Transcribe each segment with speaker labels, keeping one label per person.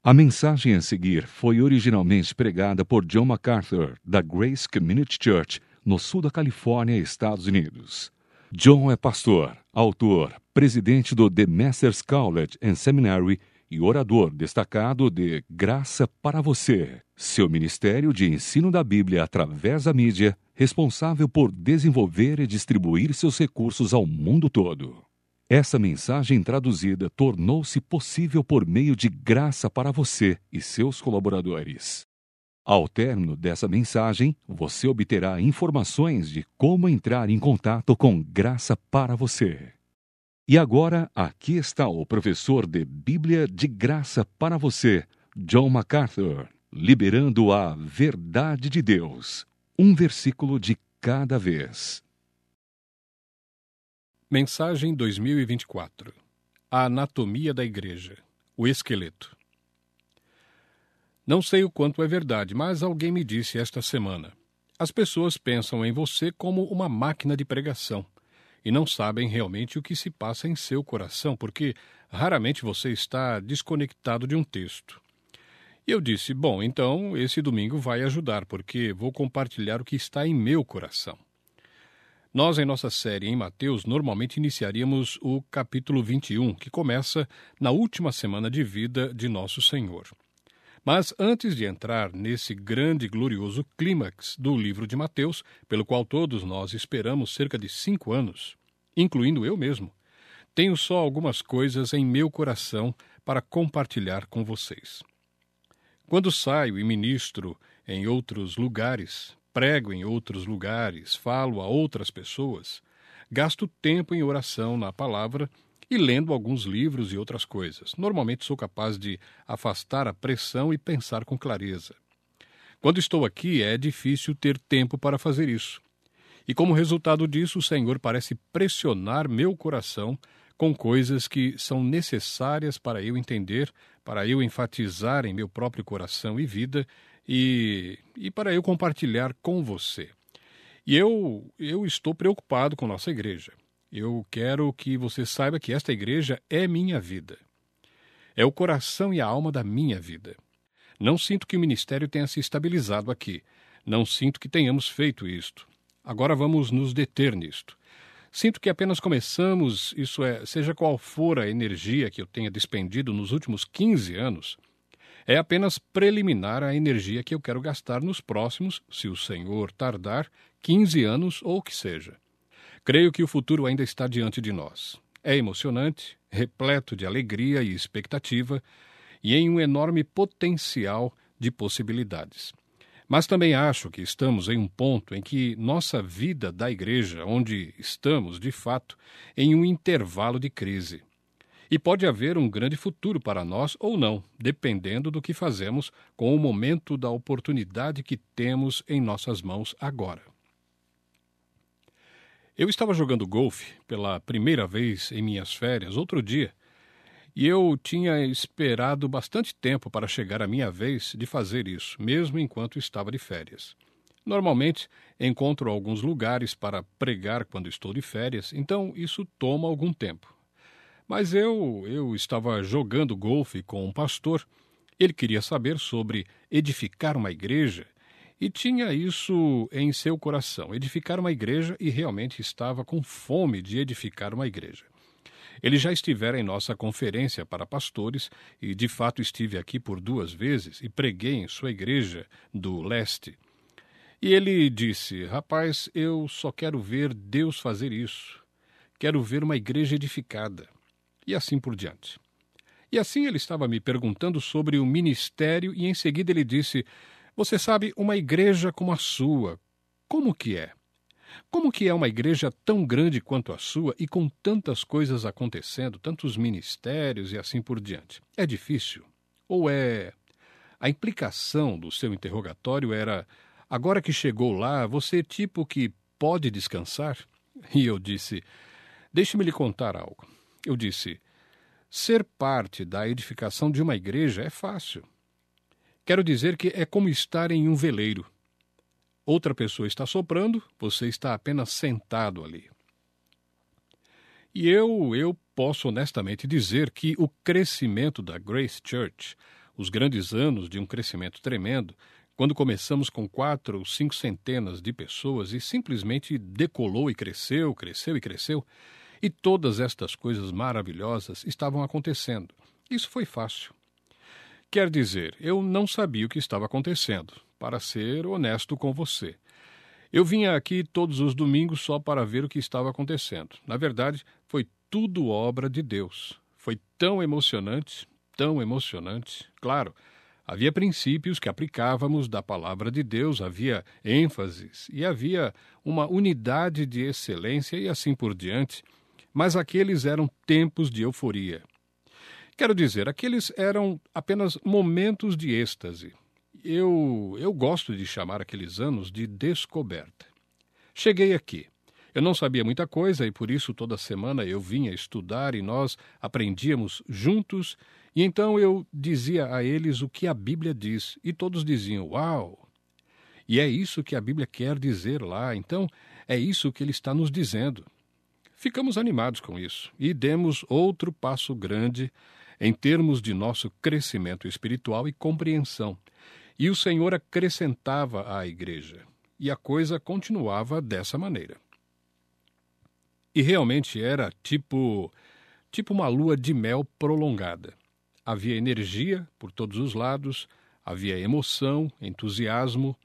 Speaker 1: A mensagem a seguir foi originalmente pregada por John MacArthur, da Grace Community Church, no sul da Califórnia, Estados Unidos. John é pastor, autor, presidente do The Masters College and Seminary e orador destacado de Graça para Você, seu ministério de ensino da Bíblia através da mídia, responsável por desenvolver e distribuir seus recursos ao mundo todo. Essa mensagem traduzida tornou-se possível por meio de Graça para Você e seus colaboradores. Ao término dessa mensagem, você obterá informações de como entrar em contato com Graça para Você. E agora, aqui está o professor de Bíblia de Graça para Você, John MacArthur, liberando a verdade de Deus, um versículo de cada vez.
Speaker 2: Mensagem 2024. A anatomia da igreja. O esqueleto. Não sei o quanto é verdade, mas alguém me disse esta semana. As pessoas pensam em você como uma máquina de pregação e não sabem realmente o que se passa em seu coração, porque raramente você está desconectado de um texto. E eu disse, bom, então esse domingo vai ajudar, porque vou compartilhar o que está em meu coração. Nós, em nossa série em Mateus, normalmente iniciaríamos o capítulo 21, que começa na última semana de vida de nosso Senhor. Mas antes de entrar nesse grande e glorioso clímax do livro de Mateus, pelo qual todos nós esperamos cerca de 5 anos, incluindo eu mesmo, tenho só algumas coisas em meu coração para compartilhar com vocês. Quando saio e ministro em outros lugares, prego em outros lugares, falo a outras pessoas, gasto tempo em oração na palavra e lendo alguns livros e outras coisas. Normalmente sou capaz de afastar a pressão e pensar com clareza. Quando estou aqui, é difícil ter tempo para fazer isso. E como resultado disso, o Senhor parece pressionar meu coração com coisas que são necessárias para eu entender, para eu enfatizar em meu próprio coração e vida, e para eu compartilhar com você. E eu estou preocupado com nossa igreja. Eu quero que você saiba que esta igreja é minha vida. É o coração e a alma da minha vida. Não sinto que o ministério tenha se estabilizado aqui. Não sinto que tenhamos feito isto. Agora vamos nos deter nisto. Sinto que apenas começamos, isso é, seja qual for a energia que eu tenha despendido nos últimos 15 anos, é apenas preliminar à energia que eu quero gastar nos próximos, se o Senhor tardar, 15 anos ou o que seja. Creio que o futuro ainda está diante de nós. É emocionante, repleto de alegria e expectativa, e em um enorme potencial de possibilidades. Mas também acho que estamos em um ponto em que nossa vida da igreja, onde estamos, de fato, em um intervalo de crise. E pode haver um grande futuro para nós ou não, dependendo do que fazemos com o momento da oportunidade que temos em nossas mãos agora. Eu estava jogando golfe pela primeira vez em minhas férias outro dia, e eu tinha esperado bastante tempo para chegar a minha vez de fazer isso, mesmo enquanto estava de férias. Normalmente, encontro alguns lugares para pregar quando estou de férias, então isso toma algum tempo. Mas eu estava jogando golfe com um pastor, ele queria saber sobre edificar uma igreja, e tinha isso em seu coração, edificar uma igreja, e realmente estava com fome de edificar uma igreja. Ele já estivera em nossa conferência para pastores e, de fato, estive aqui por 2 vezes e preguei em sua igreja do leste. E ele disse, rapaz, eu só quero ver Deus fazer isso. Quero ver uma igreja edificada. E assim por diante. E assim ele estava me perguntando sobre o ministério e em seguida ele disse, você sabe, uma igreja como a sua, como que é? Como que é uma igreja tão grande quanto a sua e com tantas coisas acontecendo, tantos ministérios e assim por diante? É difícil? Ou é... A implicação do seu interrogatório era, agora que chegou lá, você é tipo que pode descansar? E eu disse, deixe-me lhe contar algo. Eu disse, ser parte da edificação de uma igreja é fácil. Quero dizer que é como estar em um veleiro. Outra pessoa está soprando, você está apenas sentado ali. E eu posso honestamente dizer que o crescimento da Grace Church, os grandes anos de um crescimento tremendo, quando começamos com 4 ou 5 centenas de pessoas e simplesmente decolou e cresceu, cresceu e cresceu, e todas estas coisas maravilhosas estavam acontecendo. Isso foi fácil. Quer dizer, eu não sabia o que estava acontecendo, para ser honesto com você. Eu vinha aqui todos os domingos só para ver o que estava acontecendo. Na verdade, foi tudo obra de Deus. Foi tão emocionante, tão emocionante. Claro, havia princípios que aplicávamos da palavra de Deus, havia ênfases e havia uma unidade de excelência e assim por diante, mas aqueles eram tempos de euforia. Quero dizer, aqueles eram apenas momentos de êxtase. Eu gosto de chamar aqueles anos de descoberta. Cheguei aqui. Eu não sabia muita coisa e por isso toda semana eu vinha estudar e nós aprendíamos juntos. E então eu dizia a eles o que a Bíblia diz e todos diziam, uau! E é isso que a Bíblia quer dizer lá, então é isso que ele está nos dizendo. Ficamos animados com isso e demos outro passo grande em termos de nosso crescimento espiritual e compreensão. E o Senhor acrescentava à igreja. E a coisa continuava dessa maneira. E realmente era tipo uma lua de mel prolongada. Havia energia por todos os lados, havia emoção, entusiasmo,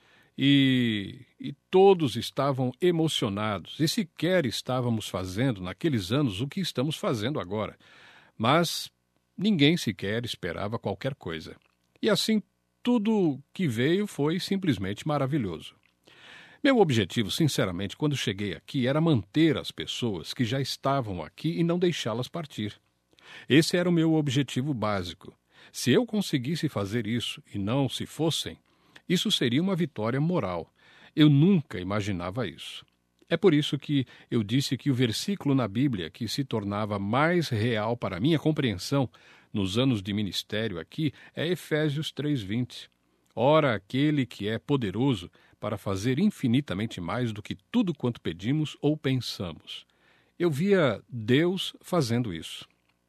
Speaker 2: e todos estavam emocionados. E sequer estávamos fazendo naqueles anos o que estamos fazendo agora. Mas ninguém sequer esperava qualquer coisa. E assim, tudo que veio foi simplesmente maravilhoso. Meu objetivo, sinceramente, quando cheguei aqui, era manter as pessoas que já estavam aqui e não deixá-las partir. Esse era o meu objetivo básico. Se eu conseguisse fazer isso e não se fossem, isso seria uma vitória moral. Eu nunca imaginava isso. É por isso que eu disse que o versículo na Bíblia que se tornava mais real para a minha compreensão nos anos de ministério aqui é Efésios 3:20. Ora, aquele que é poderoso para fazer infinitamente mais do que tudo quanto pedimos ou pensamos. Eu via Deus fazendo isso.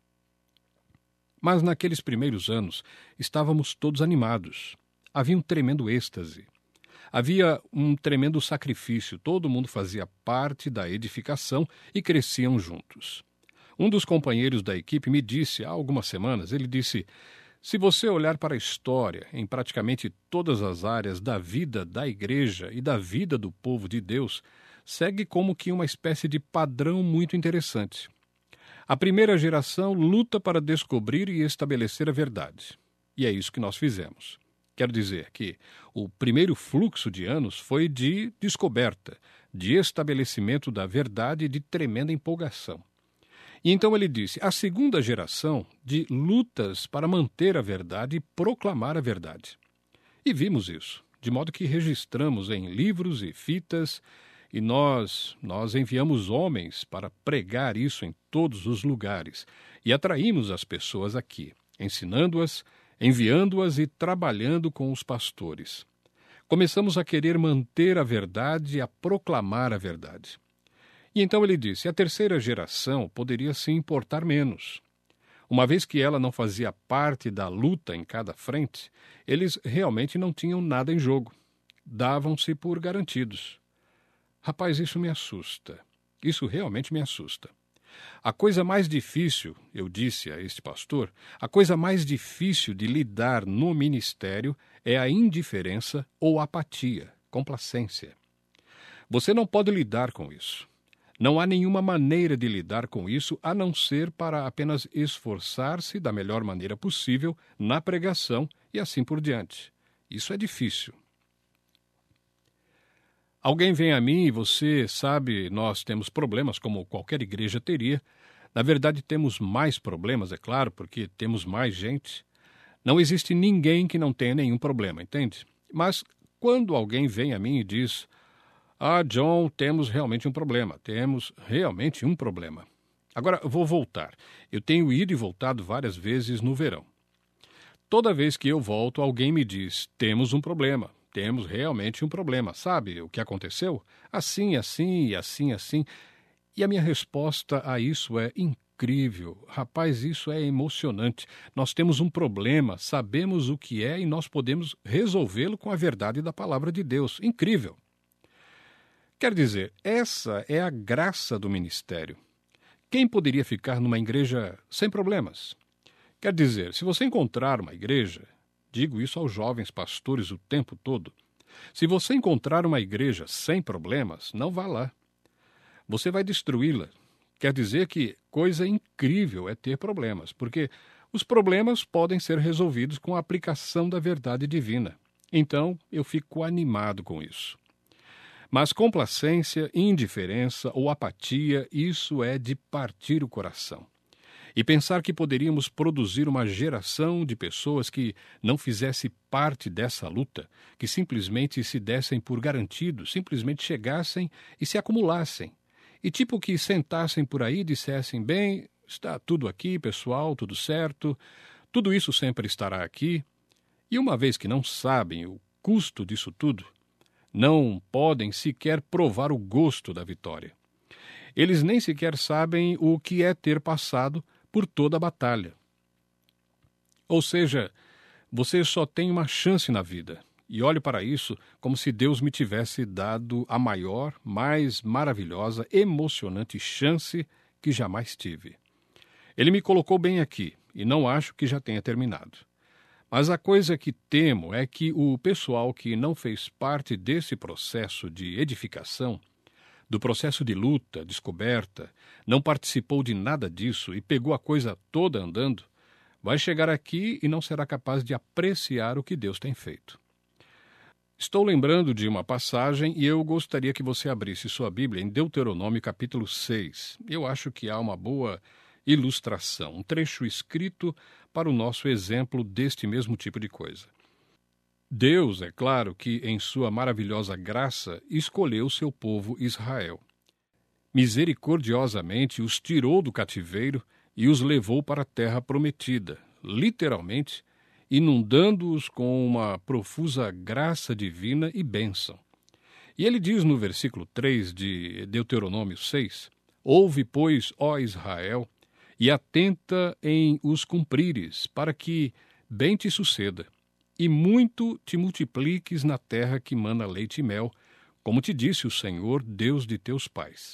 Speaker 2: Mas naqueles primeiros anos estávamos todos animados. Havia um tremendo êxtase. Havia um tremendo sacrifício, todo mundo fazia parte da edificação e cresciam juntos. Um dos companheiros da equipe me disse há algumas semanas, ele disse, se você olhar para a história, em praticamente todas as áreas da vida da igreja e da vida do povo de Deus, segue como que uma espécie de padrão muito interessante. A primeira geração luta para descobrir e estabelecer a verdade. E é isso que nós fizemos. Quero dizer que o primeiro fluxo de anos foi de descoberta, de estabelecimento da verdade e de tremenda empolgação. E então ele disse, a segunda geração de lutas para manter a verdade e proclamar a verdade. E vimos isso, de modo que registramos em livros e fitas, e nós enviamos homens para pregar isso em todos os lugares, e atraímos as pessoas aqui, ensinando-as, enviando-as e trabalhando com os pastores. Começamos a querer manter a verdade e a proclamar a verdade. E então ele disse, a terceira geração poderia se importar menos. Uma vez que ela não fazia parte da luta em cada frente, eles realmente não tinham nada em jogo. Davam-se por garantidos. Rapaz, isso me assusta. Isso realmente me assusta. A coisa mais difícil, eu disse a este pastor, a coisa mais difícil de lidar no ministério é a indiferença ou apatia, complacência. Você não pode lidar com isso. Não há nenhuma maneira de lidar com isso a não ser para apenas esforçar-se da melhor maneira possível na pregação e assim por diante. Isso é difícil. Alguém vem a mim e você sabe, nós temos problemas como qualquer igreja teria. Na verdade, temos mais problemas, é claro, porque temos mais gente. Não existe ninguém que não tenha nenhum problema, entende? Mas quando alguém vem a mim e diz, John, temos realmente um problema. Agora, vou voltar. Eu tenho ido e voltado várias vezes no verão. Toda vez que eu volto, alguém me diz, temos um problema. Temos realmente um problema. Sabe o que aconteceu? Assim. E a minha resposta a isso é incrível. Rapaz, isso é emocionante. Nós temos um problema, sabemos o que é e nós podemos resolvê-lo com a verdade da palavra de Deus. Incrível. Quer dizer, essa é a graça do ministério. Quem poderia ficar numa igreja sem problemas? Quer dizer, se você encontrar uma igreja, digo isso aos jovens pastores o tempo todo, se você encontrar uma igreja sem problemas, não vá lá. Você vai destruí-la. Quer dizer que coisa incrível é ter problemas, porque os problemas podem ser resolvidos com a aplicação da verdade divina. Então, eu fico animado com isso. Mas complacência, indiferença ou apatia, isso é de partir o coração. E pensar que poderíamos produzir uma geração de pessoas que não fizesse parte dessa luta, que simplesmente se dessem por garantidos, simplesmente chegassem e se acumulassem. E tipo que sentassem por aí e dissessem, bem, está tudo aqui, pessoal, tudo certo, tudo isso sempre estará aqui. E uma vez que não sabem o custo disso tudo, não podem sequer provar o gosto da vitória. Eles nem sequer sabem o que é ter passado por toda a batalha. Ou seja, você só tem uma chance na vida. E olho para isso como se Deus me tivesse dado a maior, mais maravilhosa, emocionante chance que jamais tive. Ele me colocou bem aqui, e não acho que já tenha terminado. Mas a coisa que temo é que o pessoal que não fez parte desse processo de edificação, do processo de luta, descoberta, não participou de nada disso e pegou a coisa toda andando, vai chegar aqui e não será capaz de apreciar o que Deus tem feito. Estou lembrando de uma passagem e eu gostaria que você abrisse sua Bíblia em Deuteronômio capítulo 6. Eu acho que há uma boa ilustração, um trecho escrito para o nosso exemplo deste mesmo tipo de coisa. Deus, é claro que em sua maravilhosa graça, escolheu seu povo Israel. Misericordiosamente os tirou do cativeiro e os levou para a terra prometida, literalmente, inundando-os com uma profusa graça divina e bênção. E ele diz no versículo 3 de Deuteronômio 6, ouve, pois, ó Israel, e atenta em os cumprires, para que bem te suceda, e muito te multipliques na terra que mana leite e mel, como te disse o Senhor, Deus de teus pais.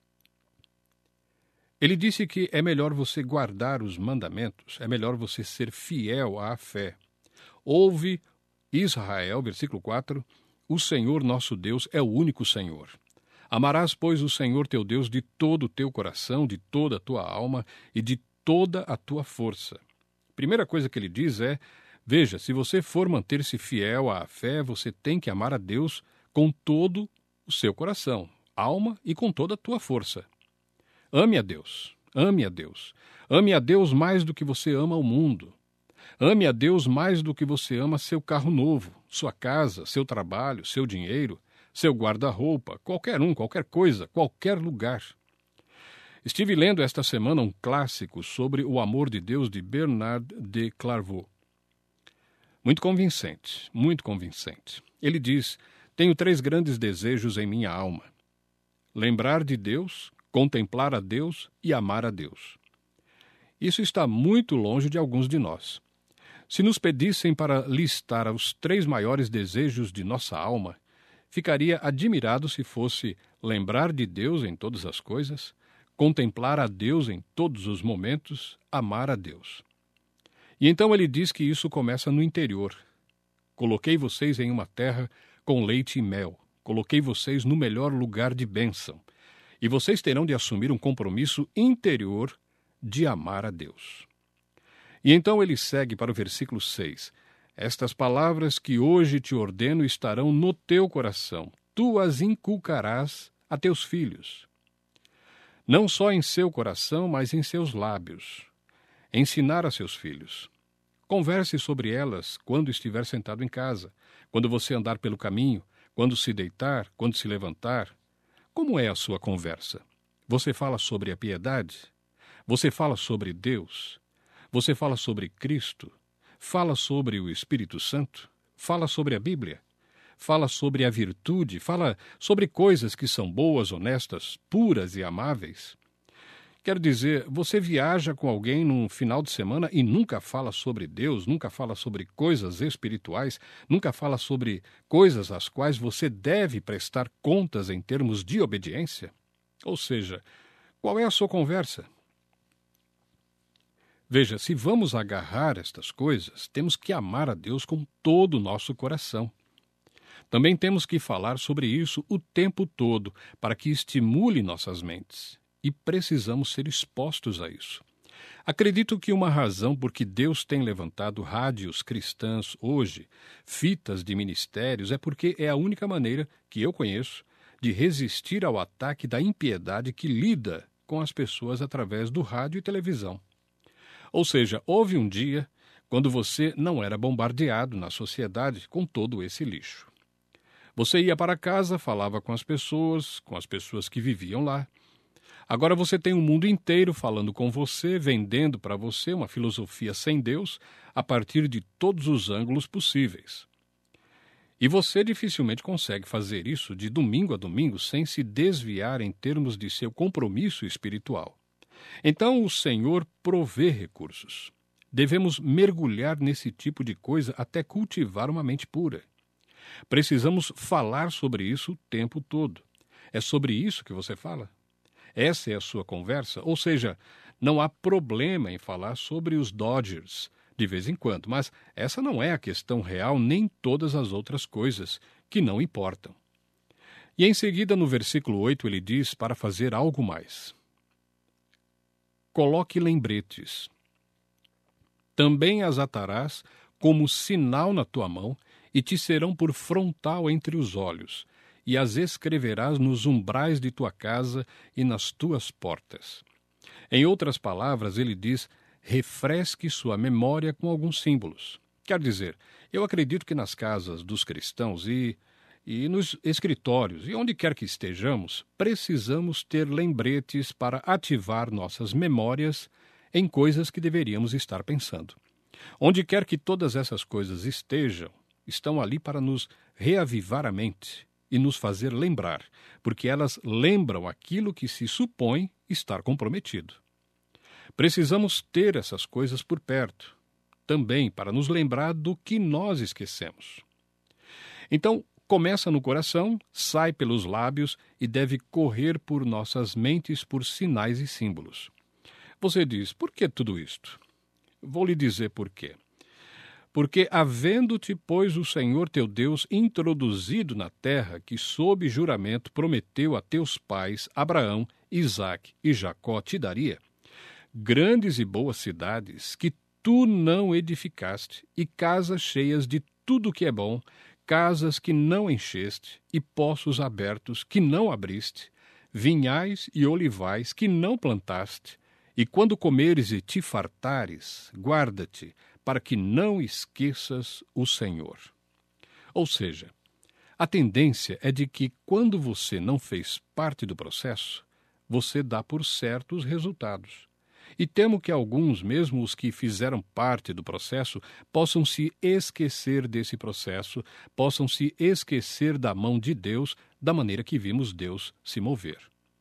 Speaker 2: Ele disse que é melhor você guardar os mandamentos, é melhor você ser fiel à fé. Ouve, Israel, versículo 4, o Senhor nosso Deus é o único Senhor. Amarás, pois, o Senhor teu Deus de todo o teu coração, de toda a tua alma e de toda a tua força. Primeira coisa que ele diz é, veja, se você for manter-se fiel à fé, você tem que amar a Deus com todo o seu coração, alma e com toda a tua força. Ame a Deus, ame a Deus. Ame a Deus mais do que você ama o mundo. Ame a Deus mais do que você ama seu carro novo, sua casa, seu trabalho, seu dinheiro, seu guarda-roupa, qualquer coisa, qualquer lugar. Estive lendo esta semana um clássico sobre o amor de Deus de Bernard de Clairvaux. Muito convincente, muito convincente. Ele diz, tenho 3 grandes desejos em minha alma. Lembrar de Deus, contemplar a Deus e amar a Deus. Isso está muito longe de alguns de nós. Se nos pedissem para listar os 3 maiores desejos de nossa alma, ficaria admirado se fosse lembrar de Deus em todas as coisas, contemplar a Deus em todos os momentos, amar a Deus. E então ele diz que isso começa no interior. Coloquei vocês em uma terra com leite e mel. Coloquei vocês no melhor lugar de bênção. E vocês terão de assumir um compromisso interior de amar a Deus. E então ele segue para o versículo 6. Estas palavras que hoje te ordeno estarão no teu coração. Tu as inculcarás a teus filhos. Não só em seu coração, mas em seus lábios. Ensinar a seus filhos. Converse sobre elas quando estiver sentado em casa, quando você andar pelo caminho, quando se deitar, quando se levantar. Como é a sua conversa? Você fala sobre a piedade? Você fala sobre Deus? Você fala sobre Cristo? Fala sobre o Espírito Santo? Fala sobre a Bíblia? Fala sobre a virtude? Fala sobre coisas que são boas, honestas, puras e amáveis? Quero dizer, você viaja com alguém num final de semana e nunca fala sobre Deus, nunca fala sobre coisas espirituais, nunca fala sobre coisas às quais você deve prestar contas em termos de obediência? Ou seja, qual é a sua conversa? Veja, se vamos agarrar estas coisas, temos que amar a Deus com todo o nosso coração. Também temos que falar sobre isso o tempo todo, para que estimule nossas mentes. E precisamos ser expostos a isso. Acredito que uma razão por que Deus tem levantado rádios cristãs hoje, fitas de ministérios, é porque é a única maneira que eu conheço de resistir ao ataque da impiedade que lida com as pessoas através do rádio e televisão. Ou seja, houve um dia quando você não era bombardeado na sociedade com todo esse lixo. Você ia para casa, falava com as pessoas que viviam lá. Agora você tem o mundo inteiro falando com você, vendendo para você uma filosofia sem Deus a partir de todos os ângulos possíveis. E você dificilmente consegue fazer isso de domingo a domingo sem se desviar em termos de seu compromisso espiritual. Então o Senhor provê recursos. Devemos mergulhar nesse tipo de coisa até cultivar uma mente pura. Precisamos falar sobre isso o tempo todo. É sobre isso que você fala? Essa é a sua conversa? Ou seja, não há problema em falar sobre os Dodgers de vez em quando, mas essa não é a questão real, nem todas as outras coisas que não importam. E em seguida, no versículo 8, ele diz para fazer algo mais. Coloque lembretes. Também as atarás como sinal na tua mão e te serão por frontal entre os olhos, e as escreverás nos umbrais de tua casa e nas tuas portas. Em outras palavras, ele diz, refresque sua memória com alguns símbolos. Quer dizer, eu acredito que nas casas dos cristãos e nos escritórios e onde quer que estejamos, precisamos ter lembretes para ativar nossas memórias em coisas que deveríamos estar pensando. Onde quer que todas essas coisas estão ali para nos reavivar a mente e nos fazer lembrar, porque elas lembram aquilo que se supõe estar comprometido. Precisamos ter essas coisas por perto, também para nos lembrar do que nós esquecemos. Então, começa no coração, sai pelos lábios e deve correr por nossas mentes por sinais e símbolos. Você diz, por que tudo isto? Vou lhe dizer por quê. Porque, havendo-te, pois, o Senhor teu Deus introduzido na terra que, sob juramento, prometeu a teus pais, Abraão, Isaque e Jacó, te daria, grandes e boas cidades que tu não edificaste, e casas cheias de tudo que é bom, casas que não encheste, e poços abertos que não abriste, vinhais e olivais que não plantaste, e quando comeres e te fartares, guarda-te, para que não esqueças o Senhor. Ou seja, a tendência é de que, quando você não fez parte do processo, você dá por certo os resultados. E temo que alguns, mesmo os que fizeram parte do processo, possam se esquecer desse processo, possam se esquecer da mão de Deus, da maneira que vimos Deus se mover.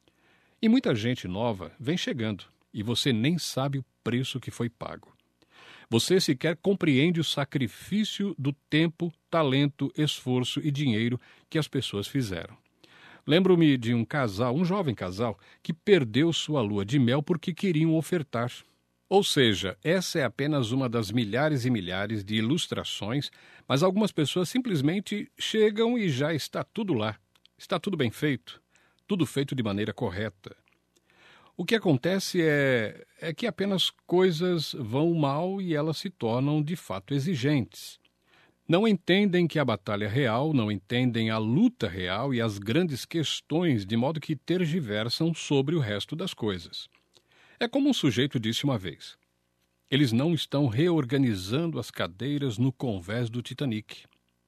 Speaker 2: E muita gente nova vem chegando, e você nem sabe o preço que foi pago. Você sequer compreende o sacrifício do tempo, talento, esforço e dinheiro que as pessoas fizeram. Lembro-me de um jovem casal, que perdeu sua lua de mel porque queriam ofertar. Ou seja, essa é apenas uma das milhares e milhares de ilustrações, mas algumas pessoas simplesmente chegam e já está tudo lá. Está tudo bem feito, tudo feito de maneira correta. O que acontece é que apenas coisas vão mal e elas se tornam de fato exigentes. Não entendem que a batalha real, não entendem a luta real e as grandes questões, de modo que tergiversam sobre o resto das coisas. É como um sujeito disse uma vez. Eles não estão reorganizando as cadeiras no convés do Titanic.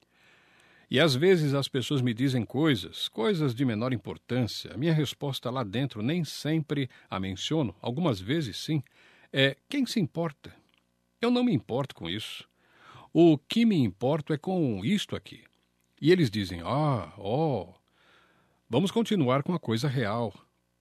Speaker 2: E às vezes as pessoas me dizem coisas de menor importância. A minha resposta lá dentro nem sempre a menciono, algumas vezes sim, é quem se importa? Eu não me importo com isso. O que me importo é com isto aqui. E eles dizem, vamos continuar com a coisa real.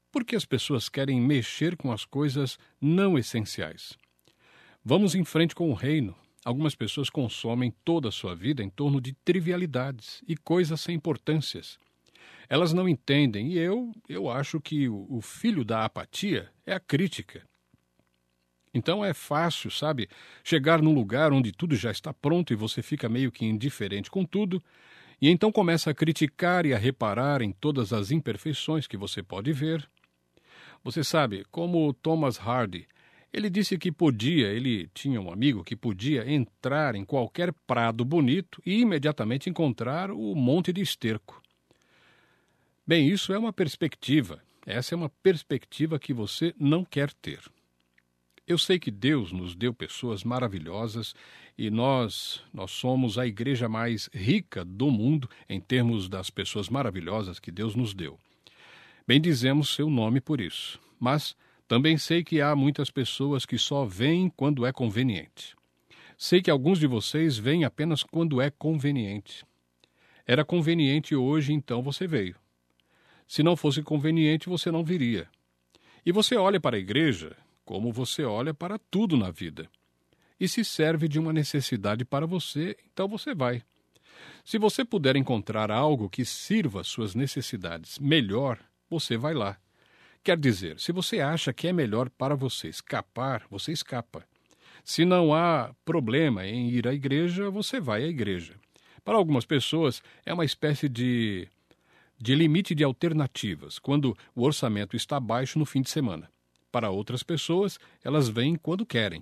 Speaker 2: Porque as pessoas querem mexer com as coisas não essenciais. Vamos em frente com o reino. Algumas pessoas consomem toda a sua vida em torno de trivialidades e coisas sem importâncias. Elas não entendem, e eu acho que o filho da apatia é a crítica. Então é fácil, sabe, chegar num lugar onde tudo já está pronto e você fica meio que indiferente com tudo, e então começa a criticar e a reparar em todas as imperfeições que você pode ver. Você sabe, como Thomas Hardy, ele disse que ele tinha um amigo que podia entrar em qualquer prado bonito e imediatamente encontrar o monte de esterco. Bem, isso é uma perspectiva. Essa é uma perspectiva que você não quer ter. Eu sei que Deus nos deu pessoas maravilhosas e nós somos a igreja mais rica do mundo em termos das pessoas maravilhosas que Deus nos deu. Bendizemos seu nome por isso. Mas também sei que há muitas pessoas que só vêm quando é conveniente. Sei que alguns de vocês vêm apenas quando é conveniente. Era conveniente hoje, então você veio. Se não fosse conveniente, você não viria. E você olha para a igreja como você olha para tudo na vida. E se serve de uma necessidade para você, então você vai. Se você puder encontrar algo que sirva às suas necessidades melhor, você vai lá. Quer dizer, se você acha que é melhor para você escapar, você escapa. Se não há problema em ir à igreja, você vai à igreja. Para algumas pessoas, é uma espécie de limite de alternativas, quando o orçamento está baixo no fim de semana. Para outras pessoas, elas vêm quando querem.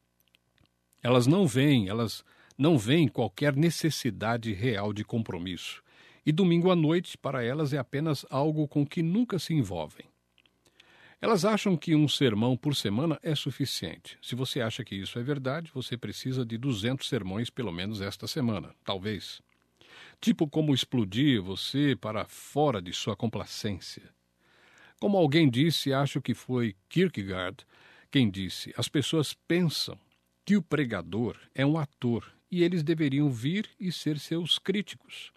Speaker 2: Elas não veem qualquer necessidade real de compromisso. E domingo à noite, para elas, é apenas algo com que nunca se envolvem. Elas acham que um sermão por semana é suficiente. Se você acha que isso é verdade, você precisa de 200 sermões pelo menos esta semana, talvez. Tipo como explodir você para fora de sua complacência. Como alguém disse, acho que foi Kierkegaard quem disse, as pessoas pensam que o pregador é um ator e eles deveriam vir e ser seus críticos.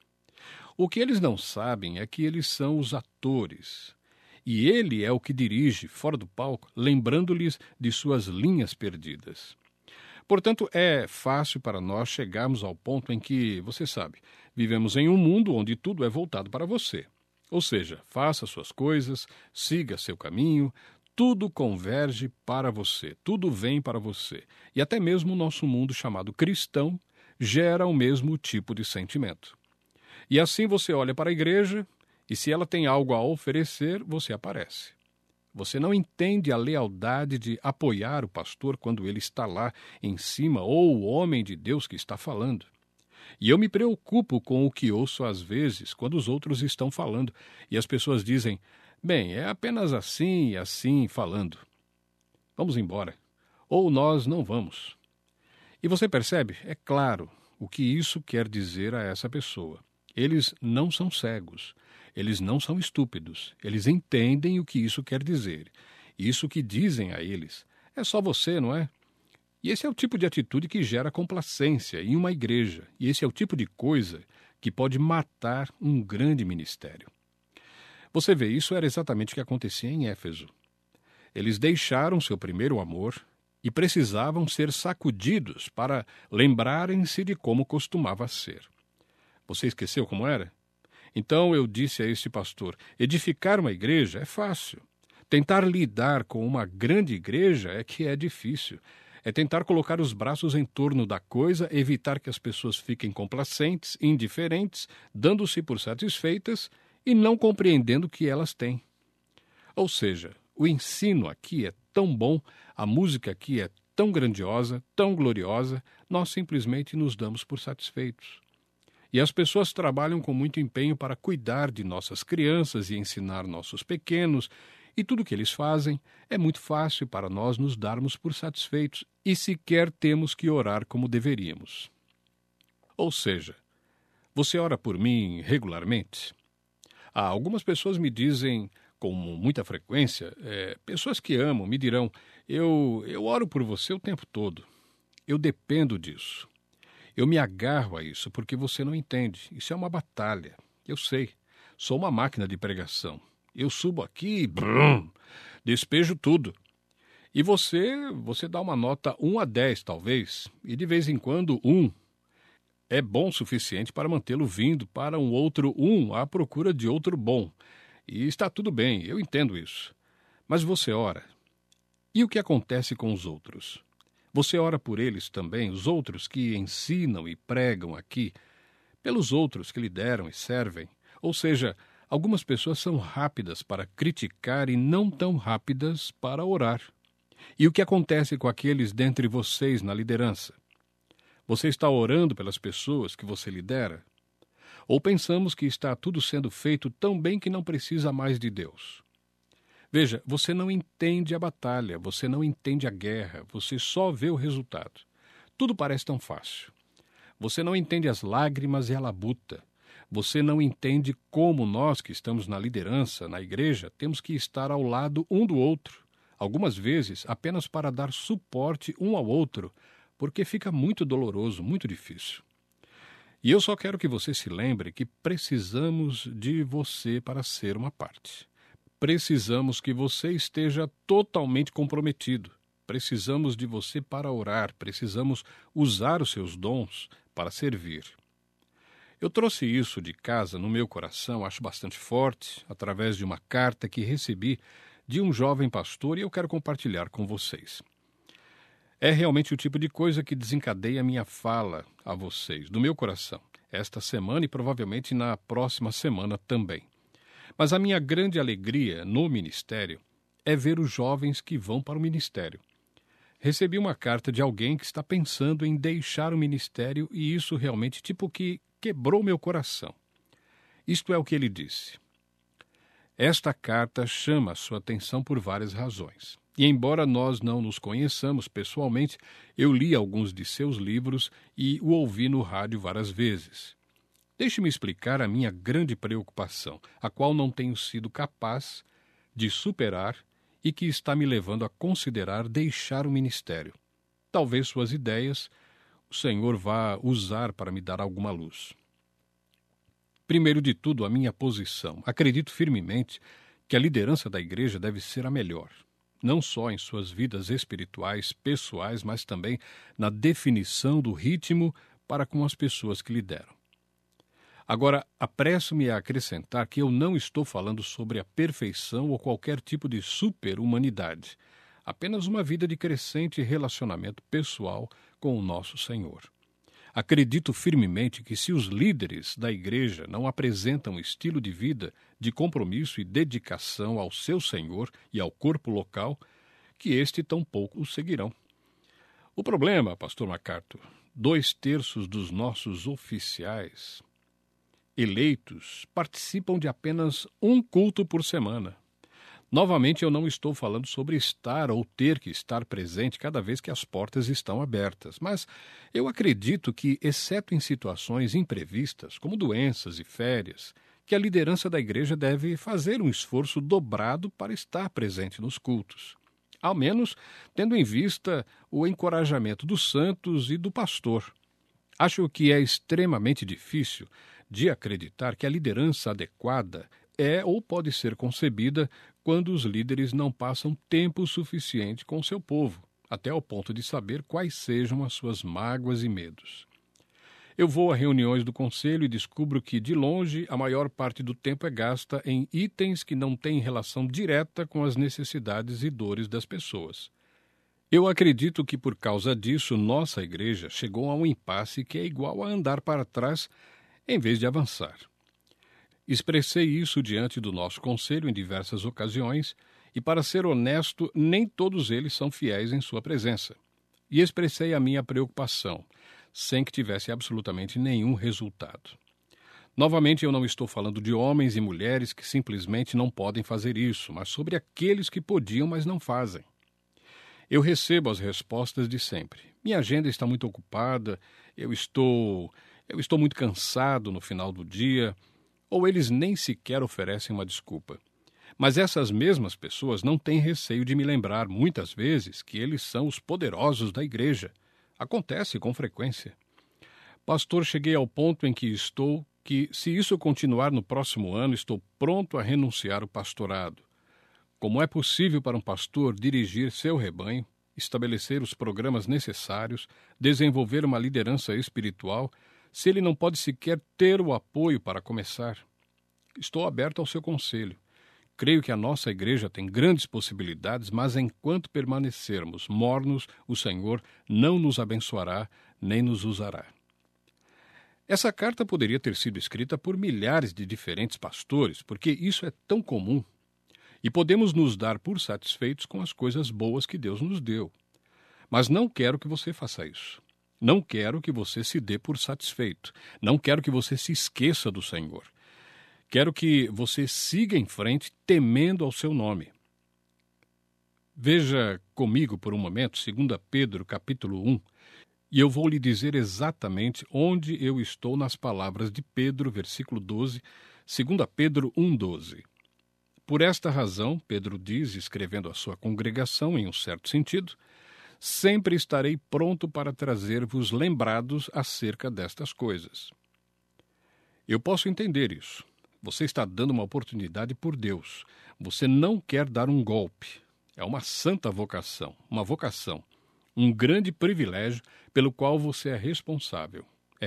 Speaker 2: O que eles não sabem é que eles são os atores. E ele é o que dirige, fora do palco, lembrando-lhes de suas linhas perdidas. Portanto, é fácil para nós chegarmos ao ponto em que, você sabe, vivemos em um mundo onde tudo é voltado para você. Ou seja, faça suas coisas, siga seu caminho, tudo converge para você, tudo vem para você. E até mesmo o nosso mundo chamado cristão gera o mesmo tipo de sentimento. E assim você olha para a igreja e se ela tem algo a oferecer, você aparece. Você não entende a lealdade de apoiar o pastor quando ele está lá em cima ou o homem de Deus que está falando. E eu me preocupo com o que ouço às vezes quando os outros estão falando e as pessoas dizem, bem, é apenas assim e assim falando. Vamos embora. Ou nós não vamos. E você percebe? É claro o que isso quer dizer a essa pessoa. Eles não são cegos. Eles não são estúpidos. Eles entendem o que isso quer dizer. Isso que dizem a eles. É só você, não é? E esse é o tipo de atitude que gera complacência em uma igreja. E esse é o tipo de coisa que pode matar um grande ministério. Você vê, isso era exatamente o que acontecia em Éfeso. Eles deixaram seu primeiro amor e precisavam ser sacudidos para lembrarem-se de como costumava ser. Você esqueceu como era? Então eu disse a este pastor, edificar uma igreja é fácil. Tentar lidar com uma grande igreja é que é difícil. É tentar colocar os braços em torno da coisa, evitar que as pessoas fiquem complacentes, indiferentes, dando-se por satisfeitas e não compreendendo o que elas têm. Ou seja, o ensino aqui é tão bom, a música aqui é tão grandiosa, tão gloriosa, nós simplesmente nos damos por satisfeitos. E as pessoas trabalham com muito empenho para cuidar de nossas crianças e ensinar nossos pequenos, e tudo o que eles fazem é muito fácil para nós nos darmos por satisfeitos e sequer temos que orar como deveríamos. Ou seja, você ora por mim regularmente? Algumas pessoas me dizem com muita frequência, pessoas que amam me dirão, eu oro por você o tempo todo. Eu dependo disso. Eu me agarro a isso porque você não entende. Isso é uma batalha. Eu sei. Sou uma máquina de pregação. Eu subo aqui, brum, despejo tudo. E você dá uma nota 1 a 10, talvez, e de vez em quando 1 é bom o suficiente para mantê-lo vindo para um outro 1 à procura de outro bom. E está tudo bem, eu entendo isso. Mas você ora. E o que acontece com os outros? Você ora por eles também, os outros que ensinam e pregam aqui, pelos outros que lideram e servem. Ou seja, algumas pessoas são rápidas para criticar e não tão rápidas para orar. E o que acontece com aqueles dentre vocês na liderança? Você está orando pelas pessoas que você lidera? Ou pensamos que está tudo sendo feito tão bem que não precisa mais de Deus? Veja, você não entende a batalha, você não entende a guerra, você só vê o resultado. Tudo parece tão fácil. Você não entende as lágrimas e a labuta. Você não entende como nós que estamos na liderança, na igreja, temos que estar ao lado um do outro. Algumas vezes apenas para dar suporte um ao outro, porque fica muito doloroso, muito difícil. E eu só quero que você se lembre que precisamos de você para ser uma parte. Precisamos que você esteja totalmente comprometido. Precisamos de você para orar. Precisamos usar os seus dons para servir. Eu trouxe isso de casa no meu coração, acho bastante forte, através de uma carta que recebi de um jovem pastor e eu quero compartilhar com vocês. É realmente o tipo de coisa que desencadeia a minha fala a vocês, do meu coração, esta semana e provavelmente na próxima semana também. Mas a minha grande alegria no ministério é ver os jovens que vão para o ministério. Recebi uma carta de alguém que está pensando em deixar o ministério e isso realmente que quebrou meu coração. Isto é o que ele disse. Esta carta chama a sua atenção por várias razões. E embora nós não nos conheçamos pessoalmente, eu li alguns de seus livros e o ouvi no rádio várias vezes. Deixe-me explicar a minha grande preocupação, a qual não tenho sido capaz de superar e que está me levando a considerar deixar o ministério. Talvez suas ideias o Senhor vá usar para me dar alguma luz. Primeiro de tudo, a minha posição. Acredito firmemente que a liderança da igreja deve ser a melhor, não só em suas vidas espirituais, pessoais, mas também na definição do ritmo para com as pessoas que lideram. Agora, apresso-me a acrescentar que eu não estou falando sobre a perfeição ou qualquer tipo de super-humanidade, apenas uma vida de crescente relacionamento pessoal com o nosso Senhor. Acredito firmemente que se os líderes da igreja não apresentam um estilo de vida de compromisso e dedicação ao seu Senhor e ao corpo local, que este tampouco o seguirão. O problema, pastor MacArthur, 2/3 dos nossos oficiais eleitos participam de apenas um culto por semana. Novamente, eu não estou falando sobre estar ou ter que estar presente cada vez que as portas estão abertas, mas eu acredito que, exceto em situações imprevistas, como doenças e férias, que a liderança da igreja deve fazer um esforço dobrado para estar presente nos cultos, ao menos tendo em vista o encorajamento dos santos e do pastor. Acho que é extremamente difícil de acreditar que a liderança adequada é ou pode ser concebida quando os líderes não passam tempo suficiente com seu povo, até ao ponto de saber quais sejam as suas mágoas e medos. Eu vou a reuniões do conselho e descubro que, de longe, a maior parte do tempo é gasta em itens que não têm relação direta com as necessidades e dores das pessoas. Eu acredito que, por causa disso, nossa igreja chegou a um impasse que é igual a andar para trás em vez de avançar. Expressei isso diante do nosso conselho em diversas ocasiões e, para ser honesto, nem todos eles são fiéis em sua presença. E expressei a minha preocupação, sem que tivesse absolutamente nenhum resultado. Novamente, eu não estou falando de homens e mulheres que simplesmente não podem fazer isso, mas sobre aqueles que podiam, mas não fazem. Eu recebo as respostas de sempre. Minha agenda está muito ocupada, eu estou muito cansado no final do dia, ou eles nem sequer oferecem uma desculpa. Mas essas mesmas pessoas não têm receio de me lembrar, muitas vezes, que eles são os poderosos da igreja. Acontece com frequência. Pastor, cheguei ao ponto em que estou que, se isso continuar no próximo ano, estou pronto a renunciar o pastorado. Como é possível para um pastor dirigir seu rebanho, estabelecer os programas necessários, desenvolver uma liderança espiritual, se ele não pode sequer ter o apoio para começar? Estou aberto ao seu conselho. Creio que a nossa igreja tem grandes possibilidades, mas enquanto permanecermos mornos, o Senhor não nos abençoará nem nos usará. Essa carta poderia ter sido escrita por milhares de diferentes pastores, porque isso é tão comum. E podemos nos dar por satisfeitos com as coisas boas que Deus nos deu. Mas não quero que você faça isso. Não quero que você se dê por satisfeito. Não quero que você se esqueça do Senhor. Quero que você siga em frente temendo ao seu nome. Veja comigo por um momento 2 Pedro capítulo 1, e eu vou lhe dizer exatamente onde eu estou nas palavras de Pedro, versículo 12, 2 Pedro 1,12. Por esta razão, Pedro diz, escrevendo à sua congregação em um certo sentido, sempre estarei pronto para trazer-vos lembrados acerca destas coisas. Eu posso entender isso. Você está dando uma oportunidade por Deus. Você não quer dar um golpe. É uma santa vocação, um grande privilégio pelo qual você é responsável.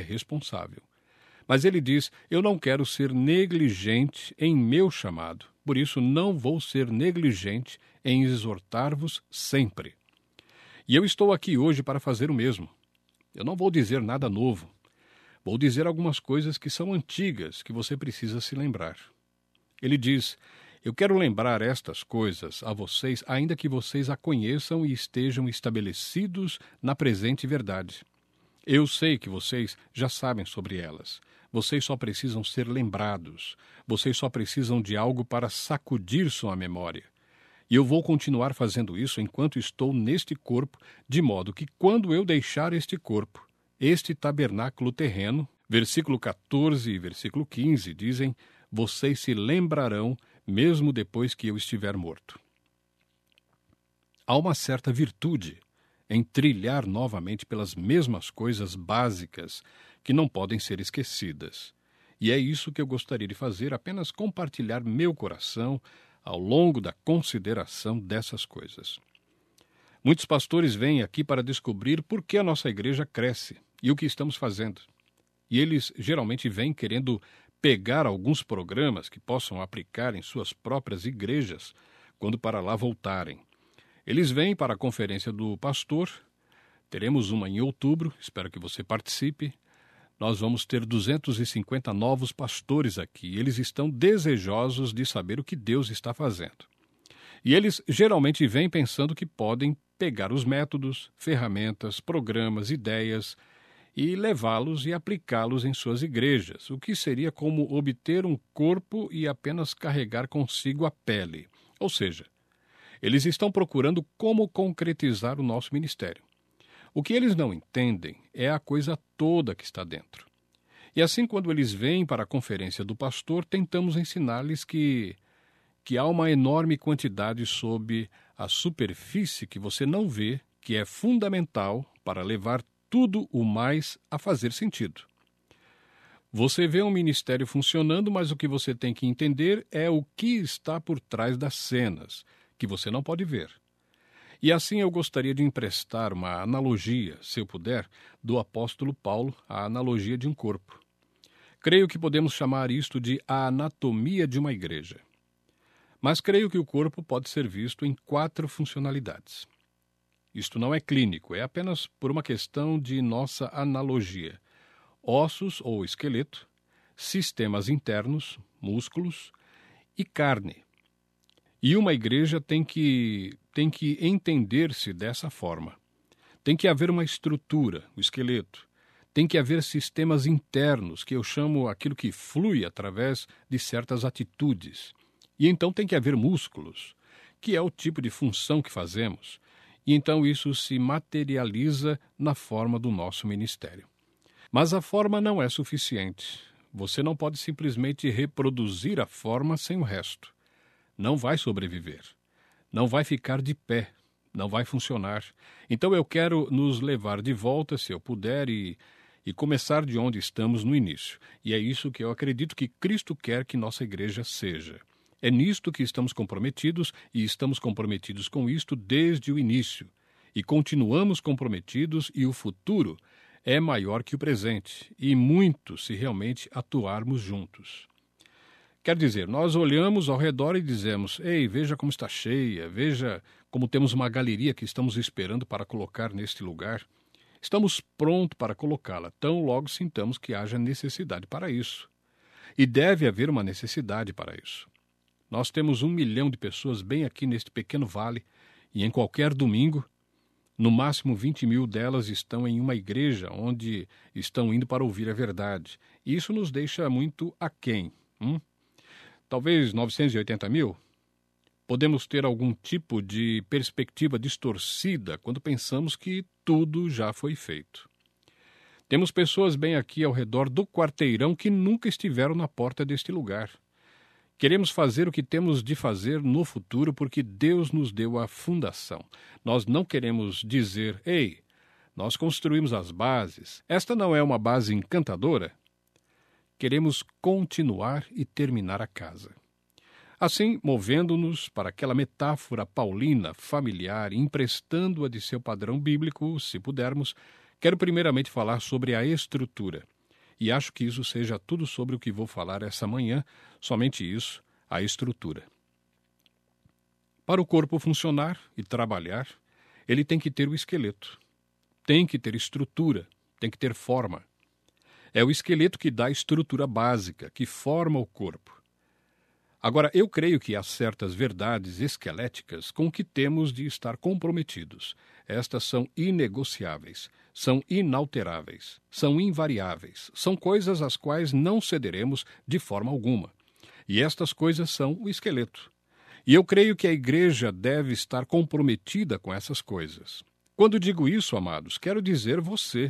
Speaker 2: Mas ele diz, eu não quero ser negligente em meu chamado, por isso não vou ser negligente em exortar-vos sempre. E eu estou aqui hoje para fazer o mesmo. Eu não vou dizer nada novo. Vou dizer algumas coisas que são antigas, que você precisa se lembrar. Ele diz, eu quero lembrar estas coisas a vocês, ainda que vocês a conheçam e estejam estabelecidos na presente verdade. Eu sei que vocês já sabem sobre elas. Vocês só precisam ser lembrados. Vocês só precisam de algo para sacudir sua memória. E eu vou continuar fazendo isso enquanto estou neste corpo, de modo que quando eu deixar este corpo, este tabernáculo terreno, versículo 14 e versículo 15 dizem, vocês se lembrarão mesmo depois que eu estiver morto. Há uma certa virtude em trilhar novamente pelas mesmas coisas básicas que não podem ser esquecidas. E é isso que eu gostaria de fazer, apenas compartilhar meu coração ao longo da consideração dessas coisas. Muitos pastores vêm aqui para descobrir por que a nossa igreja cresce e o que estamos fazendo. E eles geralmente vêm querendo pegar alguns programas que possam aplicar em suas próprias igrejas quando para lá voltarem. Eles vêm para a conferência do pastor, teremos uma em outubro, espero que você participe. Nós vamos ter 250 novos pastores aqui. Eles estão desejosos de saber o que Deus está fazendo. E eles geralmente vêm pensando que podem pegar os métodos, ferramentas, programas, ideias e levá-los e aplicá-los em suas igrejas, o que seria como obter um corpo e apenas carregar consigo a pele. Ou seja, eles estão procurando como concretizar o nosso ministério. O que eles não entendem é a coisa toda que está dentro. E assim, quando eles vêm para a conferência do pastor, tentamos ensinar-lhes que há uma enorme quantidade sob a superfície que você não vê, que é fundamental para levar tudo o mais a fazer sentido. Você vê um ministério funcionando, mas o que você tem que entender é o que está por trás das cenas, que você não pode ver. E assim eu gostaria de emprestar uma analogia, se eu puder, do apóstolo Paulo, a analogia de um corpo. Creio que podemos chamar isto de a anatomia de uma igreja. Mas creio que o corpo pode ser visto em 4 funcionalidades. Isto não é clínico, é apenas por uma questão de nossa analogia. Ossos ou esqueleto, sistemas internos, músculos e carne. E uma igreja tem que entender-se dessa forma. Tem que haver uma estrutura, o esqueleto. Tem que haver sistemas internos, que eu chamo aquilo que flui através de certas atitudes. E então tem que haver músculos, que é o tipo de função que fazemos. E então isso se materializa na forma do nosso ministério. Mas a forma não é suficiente. Você não pode simplesmente reproduzir a forma sem o resto. Não vai sobreviver. Não vai ficar de pé. Não vai funcionar. Então eu quero nos levar de volta, se eu puder, e e começar de onde estamos no início. E é isso que eu acredito que Cristo quer que nossa igreja seja. É nisto que estamos comprometidos e estamos comprometidos com isto desde o início. E continuamos comprometidos e o futuro é maior que o presente, e muito se realmente atuarmos juntos. Quer dizer, nós olhamos ao redor e dizemos, ei, veja como está cheia, veja como temos uma galeria que estamos esperando para colocar neste lugar. Estamos prontos para colocá-la, tão logo sintamos que haja necessidade para isso. E deve haver uma necessidade para isso. Nós temos 1 milhão de pessoas bem aqui neste pequeno vale, e em qualquer domingo, no máximo 20 mil delas estão em uma igreja onde estão indo para ouvir a verdade. E isso nos deixa muito aquém. Talvez 980 mil? Podemos ter algum tipo de perspectiva distorcida quando pensamos que tudo já foi feito. Temos pessoas bem aqui ao redor do quarteirão que nunca estiveram na porta deste lugar. Queremos fazer o que temos de fazer no futuro porque Deus nos deu a fundação. Nós não queremos dizer, ei, nós construímos as bases. Esta não é uma base encantadora? Queremos continuar e terminar a casa. Assim, movendo-nos para aquela metáfora paulina, familiar, emprestando-a de seu padrão bíblico, se pudermos, quero primeiramente falar sobre a estrutura. E acho que isso seja tudo sobre o que vou falar essa manhã, somente isso, a estrutura. Para o corpo funcionar e trabalhar, ele tem que ter o esqueleto, tem que ter estrutura, tem que ter forma. É o esqueleto que dá a estrutura básica, que forma o corpo. Agora, eu creio que há certas verdades esqueléticas com que temos de estar comprometidos. Estas são inegociáveis, são inalteráveis, são invariáveis, são coisas às quais não cederemos de forma alguma. E estas coisas são o esqueleto. E eu creio que a igreja deve estar comprometida com essas coisas. Quando digo isso, amados, quero dizer você.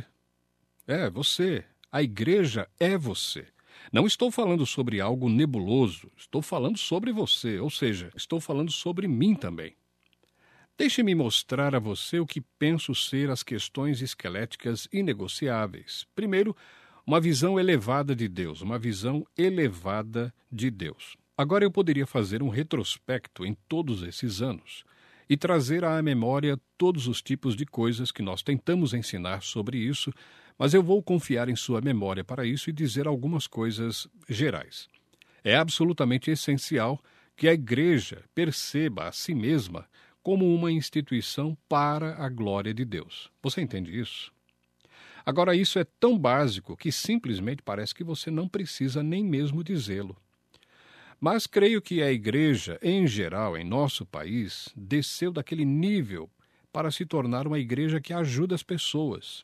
Speaker 2: Você. A igreja é você. Não estou falando sobre algo nebuloso, estou falando sobre você, ou seja, estou falando sobre mim também. Deixe-me mostrar a você o que penso ser as questões esqueléticas inegociáveis. Primeiro, uma visão elevada de Deus, uma visão elevada de Deus. Agora eu poderia fazer um retrospecto em todos esses anos e trazer à memória todos os tipos de coisas que nós tentamos ensinar sobre isso, mas eu vou confiar em sua memória para isso e dizer algumas coisas gerais. É absolutamente essencial que a igreja perceba a si mesma como uma instituição para a glória de Deus. Você entende isso? Agora, isso é tão básico que simplesmente parece que você não precisa nem mesmo dizê-lo. Mas creio que a igreja, em geral, em nosso país, desceu daquele nível para se tornar uma igreja que ajuda as pessoas.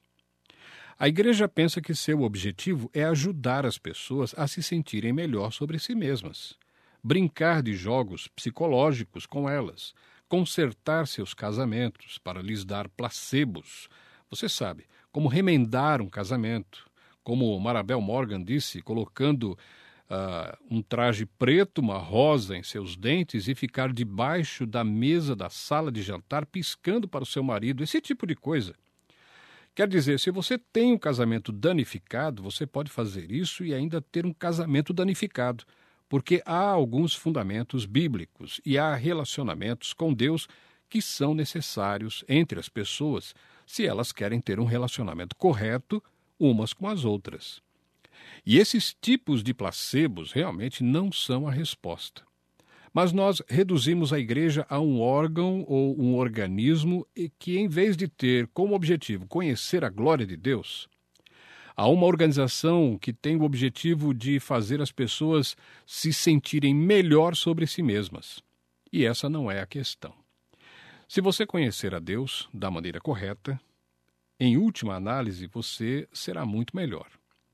Speaker 2: A igreja pensa que seu objetivo é ajudar as pessoas a se sentirem melhor sobre si mesmas, brincar de jogos psicológicos com elas, consertar seus casamentos para lhes dar placebos. Você sabe, como remendar um casamento, como Marabel Morgan disse, colocando um traje preto, uma rosa em seus dentes e ficar debaixo da mesa da sala de jantar piscando para o seu marido, esse tipo de coisa. Quer dizer, se você tem um casamento danificado, você pode fazer isso e ainda ter um casamento danificado, porque há alguns fundamentos bíblicos e há relacionamentos com Deus que são necessários entre as pessoas se elas querem ter um relacionamento correto umas com as outras. E esses tipos de placebos realmente não são a resposta. Mas nós reduzimos a igreja a um órgão ou um organismo que, em vez de ter como objetivo conhecer a glória de Deus, há uma organização que tem o objetivo de fazer as pessoas se sentirem melhor sobre si mesmas. E essa não é a questão. Se você conhecer a Deus da maneira correta, em última análise você será muito melhor.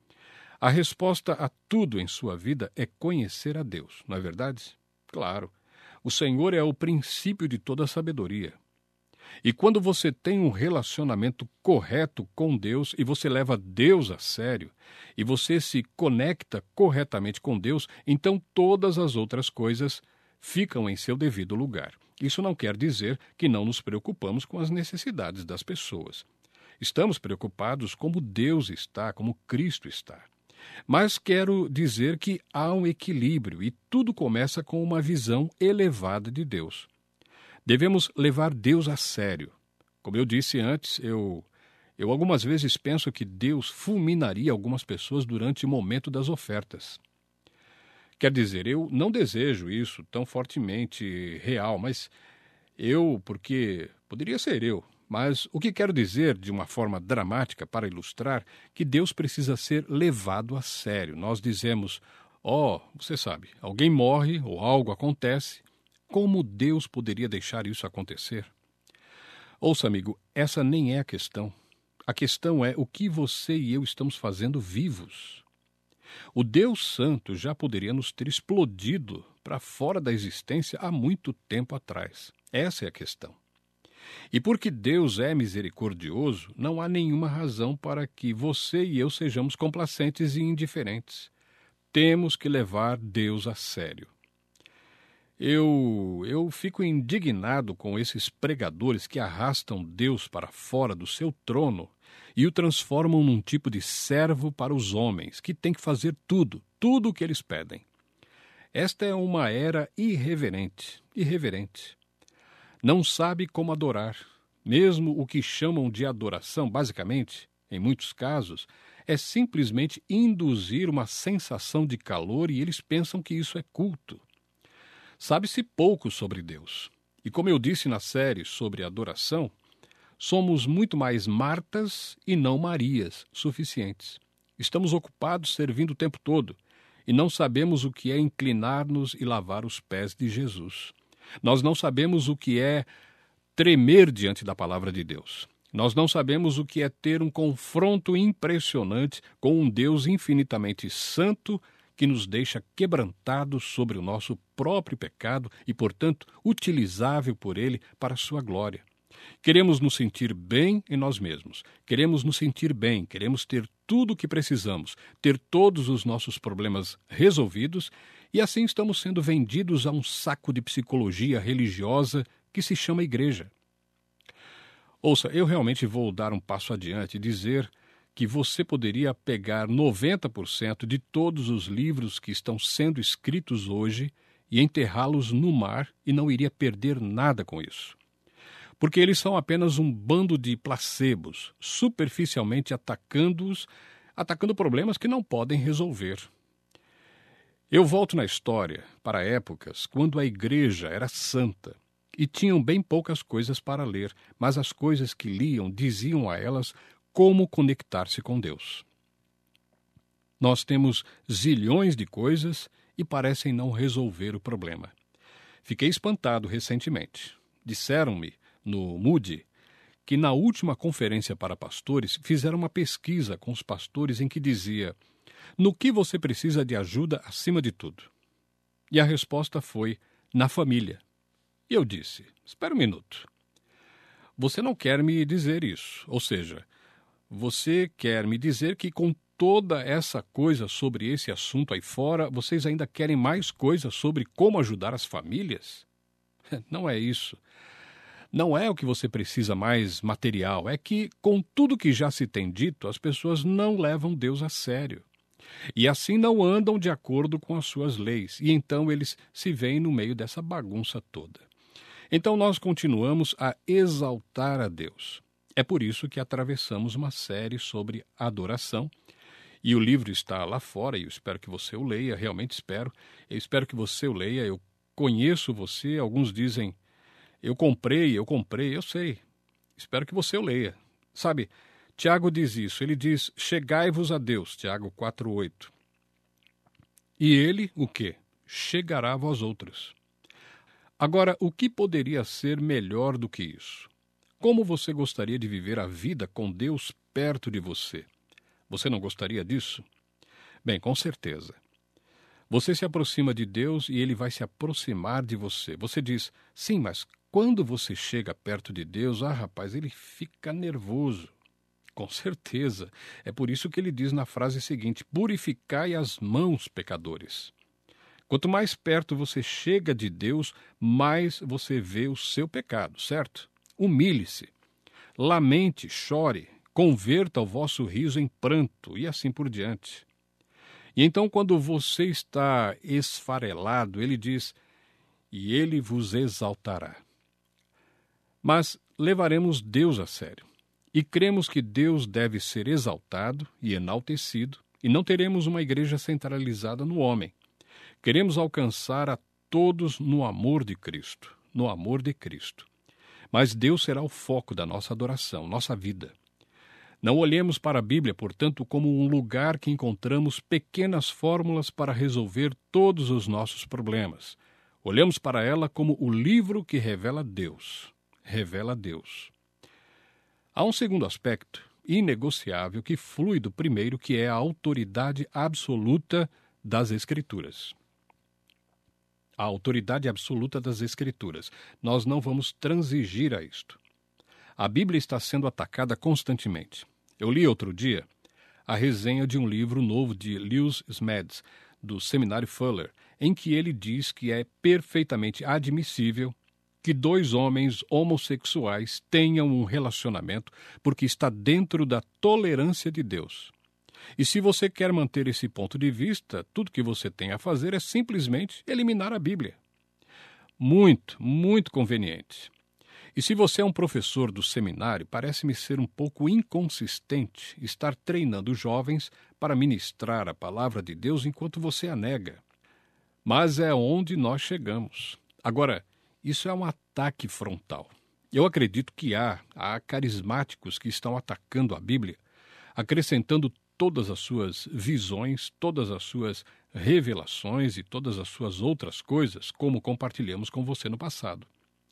Speaker 2: A resposta a tudo em sua vida é conhecer a Deus, não é verdade? Claro, o Senhor é o princípio de toda a sabedoria. E quando você tem um relacionamento correto com Deus e você leva Deus a sério e você se conecta corretamente com Deus, então todas as outras coisas ficam em seu devido lugar. Isso não quer dizer que não nos preocupamos com as necessidades das pessoas. Estamos preocupados como Deus está, como Cristo está. Mas quero dizer que há um equilíbrio e tudo começa com uma visão elevada de Deus. Devemos levar Deus a sério. Como eu disse antes, eu algumas vezes penso que Deus fulminaria algumas pessoas durante o momento das ofertas. Quer dizer, eu não desejo isso tão fortemente real, mas porque poderia ser eu. Mas o que quero dizer, de uma forma dramática, para ilustrar, que Deus precisa ser levado a sério. Nós dizemos, você sabe, alguém morre ou algo acontece. Como Deus poderia deixar isso acontecer? Ouça, amigo, essa nem é a questão. A questão é o que você e eu estamos fazendo vivos. O Deus Santo já poderia nos ter explodido para fora da existência há muito tempo atrás. Essa é a questão. E porque Deus é misericordioso, não há nenhuma razão para que você e eu sejamos complacentes e indiferentes. Temos que levar Deus a sério. Eu fico indignado com esses pregadores que arrastam Deus para fora do seu trono e o transformam num tipo de servo para os homens, que tem que fazer tudo o que eles pedem. Esta é uma era irreverente. Não sabe como adorar. Mesmo o que chamam de adoração, basicamente, em muitos casos, é simplesmente induzir uma sensação de calor e eles pensam que isso é culto. Sabe-se pouco sobre Deus. E como eu disse na série sobre adoração, somos muito mais Martas e não Marias suficientes. Estamos ocupados servindo o tempo todo e não sabemos o que é inclinar-nos e lavar os pés de Jesus. Nós não sabemos o que é tremer diante da palavra de Deus. Nós não sabemos o que é ter um confronto impressionante com um Deus infinitamente santo que nos deixa quebrantados sobre o nosso próprio pecado e, portanto, utilizável por Ele para a sua glória. Queremos nos sentir bem em nós mesmos. Queremos nos sentir bem, queremos ter tudo o que precisamos, ter todos os nossos problemas resolvidos e assim estamos sendo vendidos a um saco de psicologia religiosa que se chama igreja. Ouça, eu realmente vou dar um passo adiante e dizer que você poderia pegar 90% de todos os livros que estão sendo escritos hoje e enterrá-los no mar e não iria perder nada com isso. Porque eles são apenas um bando de placebos, superficialmente atacando problemas que não podem resolver. Eu volto na história para épocas quando a igreja era santa e tinham bem poucas coisas para ler, mas as coisas que liam diziam a elas como conectar-se com Deus. Nós temos zilhões de coisas e parecem não resolver o problema. Fiquei espantado recentemente. Disseram-me, no Moody, que na última conferência para pastores fizeram uma pesquisa com os pastores em que dizia: no que você precisa de ajuda acima de tudo? E a resposta foi: na família. E eu disse: espera um minuto. Você não quer me dizer isso, ou seja, você quer me dizer que com toda essa coisa sobre esse assunto aí fora, vocês ainda querem mais coisas sobre como ajudar as famílias? Não é isso. Não é o que você precisa mais material, é que, com tudo que já se tem dito, as pessoas não levam Deus a sério. E assim não andam de acordo com as suas leis, e então eles se veem no meio dessa bagunça toda. Então nós continuamos a exaltar a Deus. É por isso que atravessamos uma série sobre adoração, e o livro está lá fora, e eu espero que você o leia, realmente espero. Eu espero que você o leia, eu conheço você, alguns dizem: eu comprei, eu sei. Espero que você o leia. Sabe, Tiago diz isso, ele diz: chegai-vos a Deus, Tiago 4:8. E ele, o quê? Chegará a vós outros. Agora, o que poderia ser melhor do que isso? Como você gostaria de viver a vida com Deus perto de você? Você não gostaria disso? Bem, com certeza. Você se aproxima de Deus e Ele vai se aproximar de você. Você diz: sim, mas quando você chega perto de Deus, rapaz, Ele fica nervoso. Com certeza. É por isso que Ele diz na frase seguinte: purificai as mãos, pecadores. Quanto mais perto você chega de Deus, mais você vê o seu pecado, certo? Humilhe-se, lamente, chore, converta o vosso riso em pranto, e assim por diante. E então, quando você está esfarelado, ele diz, e ele vos exaltará. Mas levaremos Deus a sério, e cremos que Deus deve ser exaltado e enaltecido, e não teremos uma igreja centralizada no homem. Queremos alcançar a todos no amor de Cristo, no amor de Cristo. Mas Deus será o foco da nossa adoração, nossa vida. Não olhemos para a Bíblia, portanto, como um lugar que encontramos pequenas fórmulas para resolver todos os nossos problemas. Olhamos para ela como o livro que revela Deus. Revela Deus. Há um segundo aspecto inegociável que flui do primeiro, que é a autoridade absoluta das Escrituras. A autoridade absoluta das Escrituras. Nós não vamos transigir a isto. A Bíblia está sendo atacada constantemente. Eu li outro dia a resenha de um livro novo de Lewis Smedes, do Seminário Fuller, em que ele diz que é perfeitamente admissível que dois homens homossexuais tenham um relacionamento porque está dentro da tolerância de Deus. E se você quer manter esse ponto de vista, tudo que você tem a fazer é simplesmente eliminar a Bíblia. Muito, muito conveniente. E se você é um professor do seminário, parece-me ser um pouco inconsistente estar treinando jovens para ministrar a palavra de Deus enquanto você a nega. Mas é onde nós chegamos. Agora, isso é um ataque frontal. Eu acredito que há carismáticos que estão atacando a Bíblia, acrescentando todas as suas visões, todas as suas revelações e todas as suas outras coisas, como compartilhamos com você no passado.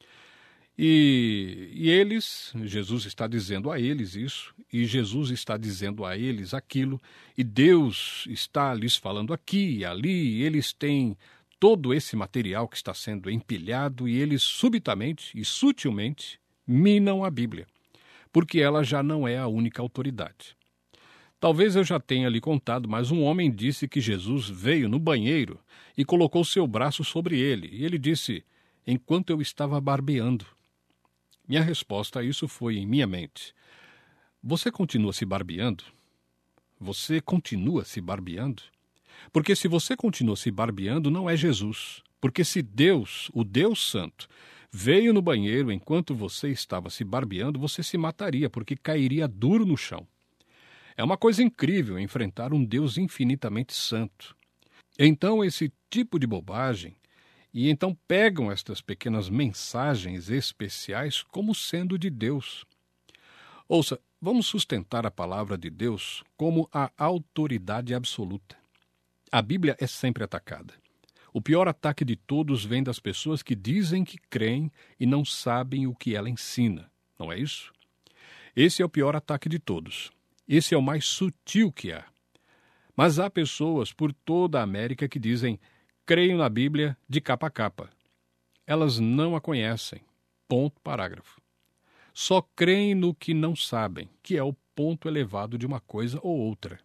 Speaker 2: E eles, Jesus está dizendo a eles isso, e Jesus está dizendo a eles aquilo, e Deus está lhes falando aqui e ali, e eles têm todo esse material que está sendo empilhado, e eles subitamente e sutilmente minam a Bíblia, porque ela já não é a única autoridade. Talvez eu já tenha lhe contado, mas um homem disse que Jesus veio no banheiro e colocou seu braço sobre ele, e ele disse, enquanto eu estava barbeando. Minha resposta a isso foi em minha mente. Você continua se barbeando? Você continua se barbeando? Porque se você continua se barbeando, não é Jesus. Porque se Deus, o Deus Santo, veio no banheiro enquanto você estava se barbeando, você se mataria, porque cairia duro no chão. É uma coisa incrível enfrentar um Deus infinitamente santo. Então, esse tipo de bobagem, e então pegam estas pequenas mensagens especiais como sendo de Deus. Ouça, vamos sustentar a palavra de Deus como a autoridade absoluta. A Bíblia é sempre atacada. O pior ataque de todos vem das pessoas que dizem que creem e não sabem o que ela ensina. Não é isso? Esse é o pior ataque de todos. Esse é o mais sutil que há. Mas há pessoas por toda a América que dizem, creio na Bíblia de capa a capa. Elas não a conhecem. Ponto, parágrafo. Só creem no que não sabem, que é o ponto elevado de uma coisa ou outra.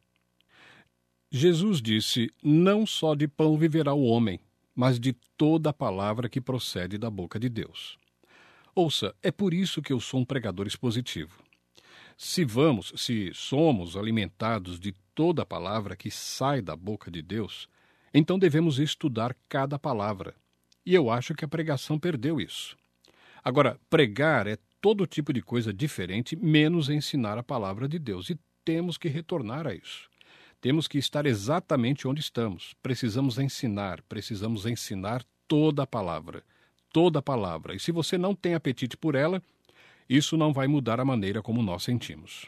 Speaker 2: Jesus disse, não só de pão viverá o homem, mas de toda a palavra que procede da boca de Deus. Ouça, é por isso que eu sou um pregador expositivo. Se somos alimentados de toda a palavra que sai da boca de Deus, então devemos estudar cada palavra. E eu acho que a pregação perdeu isso. Agora, pregar é todo tipo de coisa diferente, menos ensinar a palavra de Deus. E temos que retornar a isso. Temos que estar exatamente onde estamos. Precisamos ensinar toda a palavra. Toda a palavra. E se você não tem apetite por ela, isso não vai mudar a maneira como nós sentimos.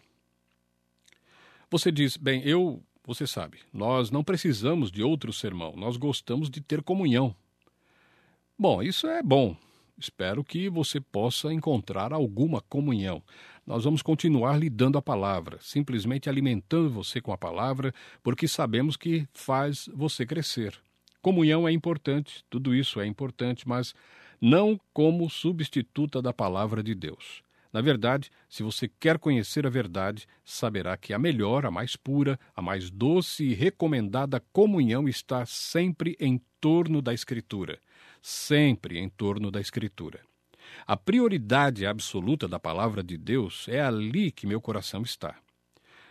Speaker 2: Você diz, você sabe, nós não precisamos de outro sermão, nós gostamos de ter comunhão. Bom, isso é bom. Espero que você possa encontrar alguma comunhão. Nós vamos continuar lhe dando a palavra, simplesmente alimentando você com a palavra, porque sabemos que faz você crescer. Comunhão é importante, tudo isso é importante, mas não como substituta da palavra de Deus. Na verdade, se você quer conhecer a verdade, saberá que a melhor, a mais pura, a mais doce e recomendada comunhão está sempre em torno da Escritura. Sempre em torno da Escritura. A prioridade absoluta da palavra de Deus é ali que meu coração está.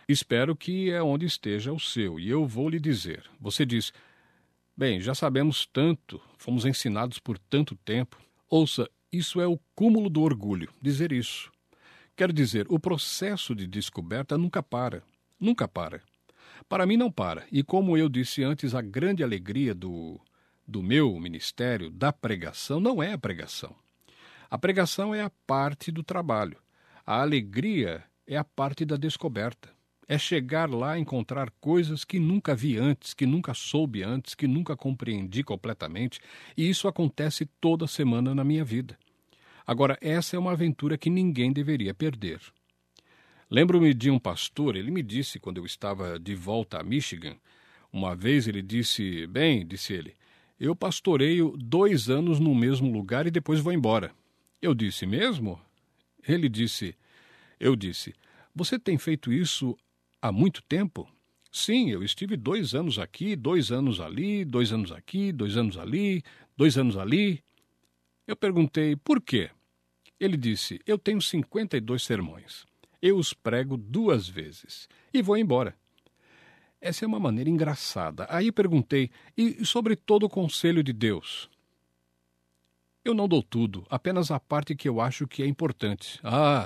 Speaker 2: Espero que é onde esteja o seu, e eu vou lhe dizer. Você diz, bem, já sabemos tanto, fomos ensinados por tanto tempo. Ouça, isso é o cúmulo do orgulho, dizer isso. Quero dizer, o processo de descoberta nunca para. Nunca para. Para mim não para. E como eu disse antes, a grande alegria do meu ministério, da pregação, não é a pregação. A pregação é a parte do trabalho. A alegria é a parte da descoberta. É chegar lá e encontrar coisas que nunca vi antes, que nunca soube antes, que nunca compreendi completamente. E isso acontece toda semana na minha vida. Agora, essa é uma aventura que ninguém deveria perder. Lembro-me de um pastor, ele me disse, quando eu estava de volta a Michigan, uma vez ele disse, bem, disse ele, eu pastoreio 2 anos no mesmo lugar e depois vou embora. Eu disse, mesmo? Ele disse, eu disse, você tem feito isso há muito tempo? Sim, eu estive 2 anos aqui, 2 anos ali, 2 anos aqui, 2 anos ali, 2 anos ali. Eu perguntei, por quê? Ele disse, eu tenho 52 sermões. Eu os prego 2 vezes e vou embora. Essa é uma maneira engraçada. Aí perguntei, e sobre todo o conselho de Deus? Eu não dou tudo, apenas a parte que eu acho que é importante.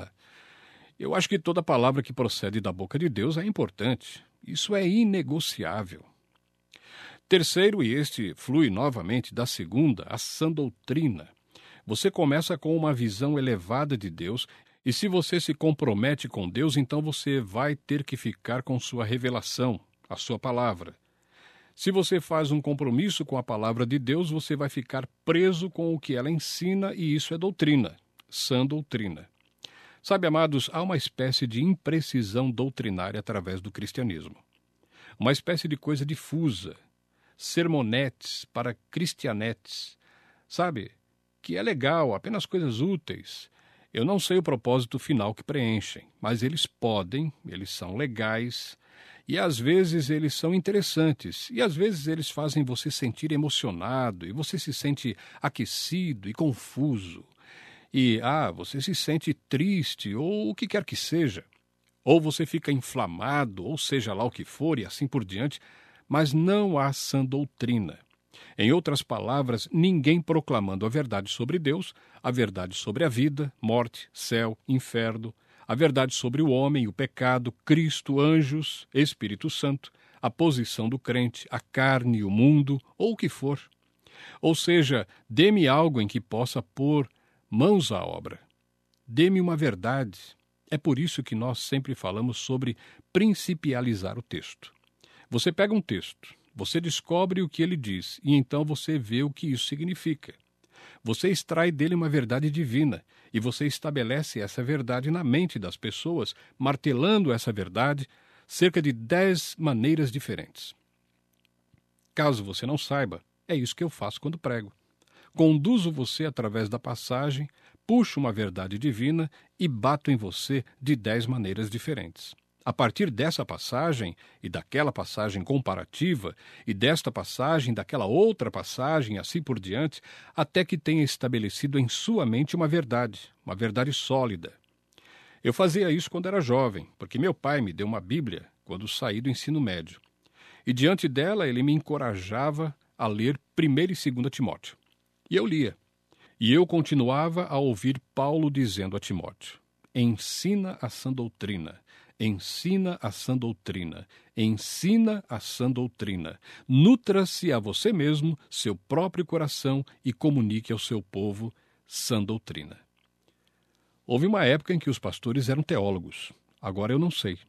Speaker 2: Eu acho que toda palavra que procede da boca de Deus é importante. Isso é inegociável. Terceiro, e este flui novamente da segunda, a sã doutrina. Você começa com uma visão elevada de Deus, e se você se compromete com Deus, então você vai ter que ficar com sua revelação, a sua palavra. Se você faz um compromisso com a palavra de Deus, você vai ficar preso com o que ela ensina, e isso é doutrina, sã doutrina. Sabe, amados, há uma espécie de imprecisão doutrinária através do cristianismo. Uma espécie de coisa difusa, sermonetes para cristianetes, sabe, que é legal, apenas coisas úteis. Eu não sei o propósito final que preenchem, mas eles podem, eles são legais, e às vezes eles são interessantes, e às vezes eles fazem você sentir emocionado, e você se sente aquecido e confuso. E, você se sente triste, ou o que quer que seja. Ou você fica inflamado, ou seja lá o que for, e assim por diante, mas não há sã doutrina. Em outras palavras, ninguém proclamando a verdade sobre Deus, a verdade sobre a vida, morte, céu, inferno, a verdade sobre o homem, o pecado, Cristo, anjos, Espírito Santo, a posição do crente, a carne, o mundo, ou o que for. Ou seja, dê-me algo em que possa pôr mãos à obra. Dê-me uma verdade. É por isso que nós sempre falamos sobre principializar o texto. Você pega um texto, você descobre o que ele diz, e então você vê o que isso significa. Você extrai dele uma verdade divina, e você estabelece essa verdade na mente das pessoas, martelando essa verdade cerca de 10 maneiras diferentes. Caso você não saiba, é isso que eu faço quando prego. Conduzo você através da passagem, puxo uma verdade divina e bato em você de 10 maneiras diferentes. A partir dessa passagem e daquela passagem comparativa e desta passagem, daquela outra passagem, assim por diante, até que tenha estabelecido em sua mente uma verdade sólida. Eu fazia isso quando era jovem, porque meu pai me deu uma Bíblia quando saí do ensino médio. E diante dela ele me encorajava a ler 1º e 2º Timóteo. E eu lia. E eu continuava a ouvir Paulo dizendo a Timóteo, ensina a sã doutrina, ensina a sã doutrina, ensina a sã doutrina. Nutra-se a você mesmo, seu próprio coração, e comunique ao seu povo sã doutrina. Houve uma época em que os pastores eram teólogos. Agora eu não sei.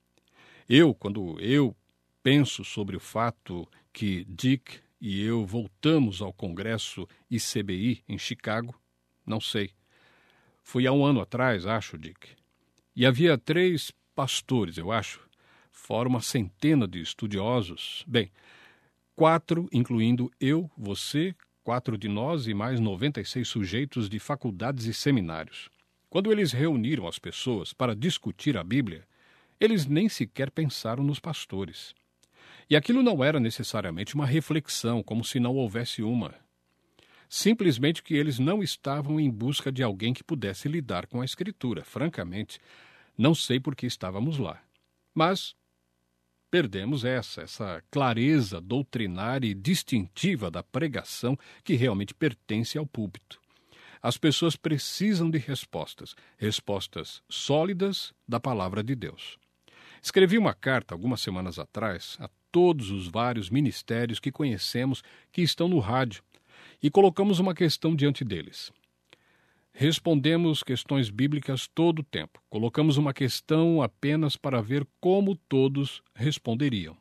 Speaker 2: Quando eu penso sobre o fato que Dick e eu voltamos ao Congresso ICBI em Chicago, não sei. Foi há 1 ano atrás, acho, Dick. E havia 3 pastores, eu acho, fora uma centena de estudiosos. Bem, 4, incluindo eu, você, 4 de nós e mais 96 sujeitos de faculdades e seminários. Quando eles reuniram as pessoas para discutir a Bíblia, eles nem sequer pensaram nos pastores. E aquilo não era necessariamente uma reflexão, como se não houvesse uma. Simplesmente que eles não estavam em busca de alguém que pudesse lidar com a Escritura. Francamente, não sei por que estávamos lá. Mas perdemos essa clareza doutrinária e distintiva da pregação que realmente pertence ao púlpito. As pessoas precisam de respostas sólidas da palavra de Deus. Escrevi uma carta algumas semanas atrás a todos os vários ministérios que conhecemos que estão no rádio e colocamos uma questão diante deles. Respondemos questões bíblicas todo o tempo. Colocamos uma questão apenas para ver como todos responderiam.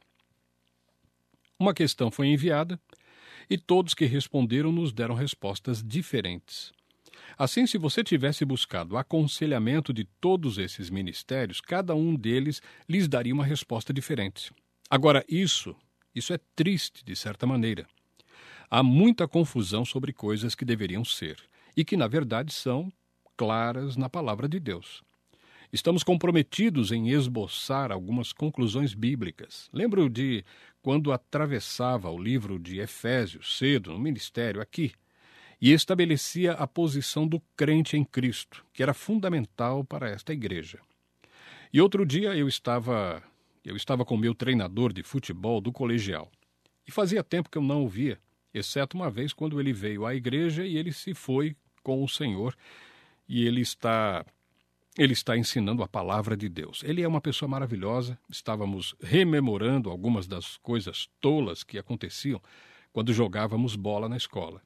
Speaker 2: Uma questão foi enviada e todos que responderam nos deram respostas diferentes. Assim, se você tivesse buscado aconselhamento de todos esses ministérios, cada um deles lhes daria uma resposta diferente. Agora, isso é triste, de certa maneira. Há muita confusão sobre coisas que deveriam ser e que, na verdade, são claras na palavra de Deus. Estamos comprometidos em esboçar algumas conclusões bíblicas. Lembro de quando atravessava o livro de Efésios cedo no ministério aqui e estabelecia a posição do crente em Cristo, que era fundamental para esta igreja. E outro dia eu estava com o meu treinador de futebol do colegial. E fazia tempo que eu não o via, exceto uma vez quando ele veio à igreja e ele se foi com o Senhor e ele está ensinando a palavra de Deus. Ele é uma pessoa maravilhosa. Estávamos rememorando algumas das coisas tolas que aconteciam quando jogávamos bola na escola.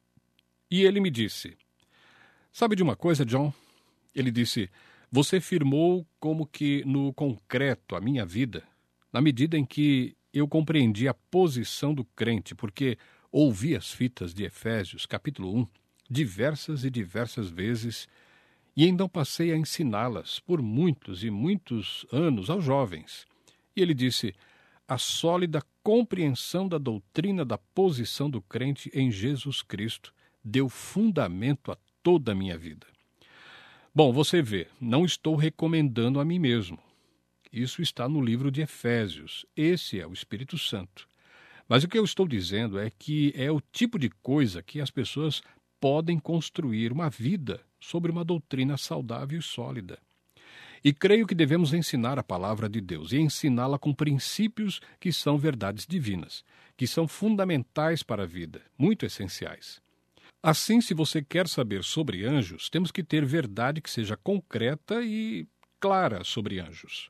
Speaker 2: E ele me disse, sabe de uma coisa, John? Ele disse, você firmou como que no concreto a minha vida, na medida em que eu compreendi a posição do crente, porque ouvi as fitas de Efésios, capítulo 1, diversas e diversas vezes, e então passei a ensiná-las por muitos e muitos anos aos jovens. E ele disse, a sólida compreensão da doutrina da posição do crente em Jesus Cristo deu fundamento a toda a minha vida. Bom, você vê, não estou recomendando a mim mesmo. Isso está no livro de Efésios. Esse é o Espírito Santo. Mas o que eu estou dizendo é que é o tipo de coisa que as pessoas podem construir uma vida sobre uma doutrina saudável e sólida. E creio que devemos ensinar a palavra de Deus e ensiná-la com princípios que são verdades divinas, que são fundamentais para a vida, muito essenciais. Assim, se você quer saber sobre anjos, temos que ter verdade que seja concreta e clara sobre anjos.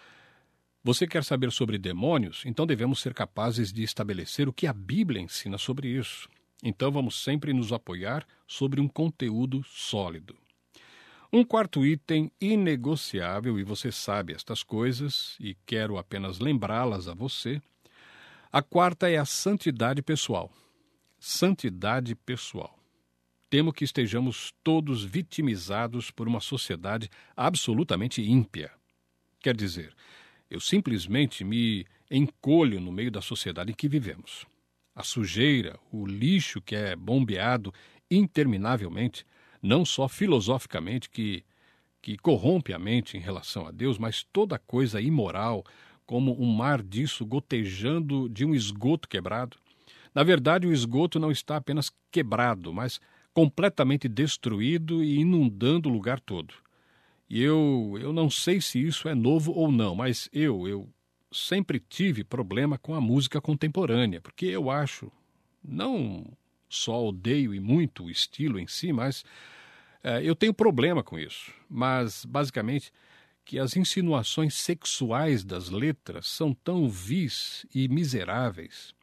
Speaker 2: Você quer saber sobre demônios? Então devemos ser capazes de estabelecer o que a Bíblia ensina sobre isso. Então vamos sempre nos apoiar sobre um conteúdo sólido. Um quarto item inegociável, e você sabe estas coisas, e quero apenas lembrá-las a você. A quarta é a santidade pessoal. Santidade pessoal. Temo que estejamos todos vitimizados por uma sociedade absolutamente ímpia. Quer dizer, eu simplesmente me encolho no meio da sociedade em que vivemos. A sujeira, o lixo que é bombeado interminavelmente, não só filosoficamente que corrompe a mente em relação a Deus, mas toda coisa imoral, como um mar disso gotejando de um esgoto quebrado. Na verdade, o esgoto não está apenas quebrado, mas completamente destruído e inundando o lugar todo. E eu não sei se isso é novo ou não, mas eu sempre tive problema com a música contemporânea, porque eu acho, não só odeio e muito o estilo em si, mas eu tenho problema com isso. Mas, basicamente, que as insinuações sexuais das letras são tão vis e miseráveis.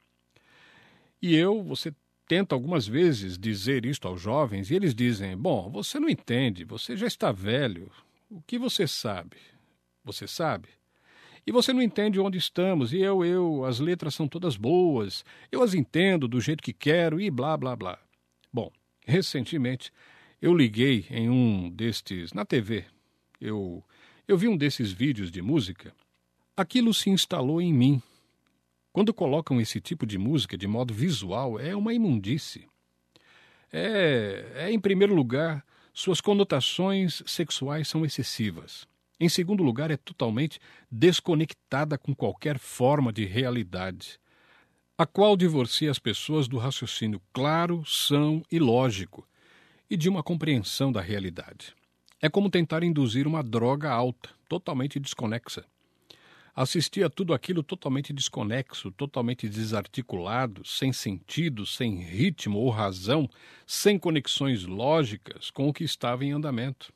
Speaker 2: E você tenta algumas vezes dizer isto aos jovens, e eles dizem, bom, você não entende, você já está velho, o que você sabe? Você sabe? E você não entende onde estamos, e as letras são todas boas, eu as entendo do jeito que quero, e blá, blá, blá. Bom, recentemente, eu liguei em um destes, na TV, eu vi um desses vídeos de música, aquilo se instalou em mim. Quando colocam esse tipo de música de modo visual, é uma imundície. Em primeiro lugar, suas conotações sexuais são excessivas. Em segundo lugar, é totalmente desconectada com qualquer forma de realidade, a qual divorcia as pessoas do raciocínio claro, são e lógico, e de uma compreensão da realidade. É como tentar induzir uma droga alta, totalmente desconexa. Assisti a tudo aquilo totalmente desconexo, totalmente desarticulado, sem sentido, sem ritmo ou razão, sem conexões lógicas com o que estava em andamento.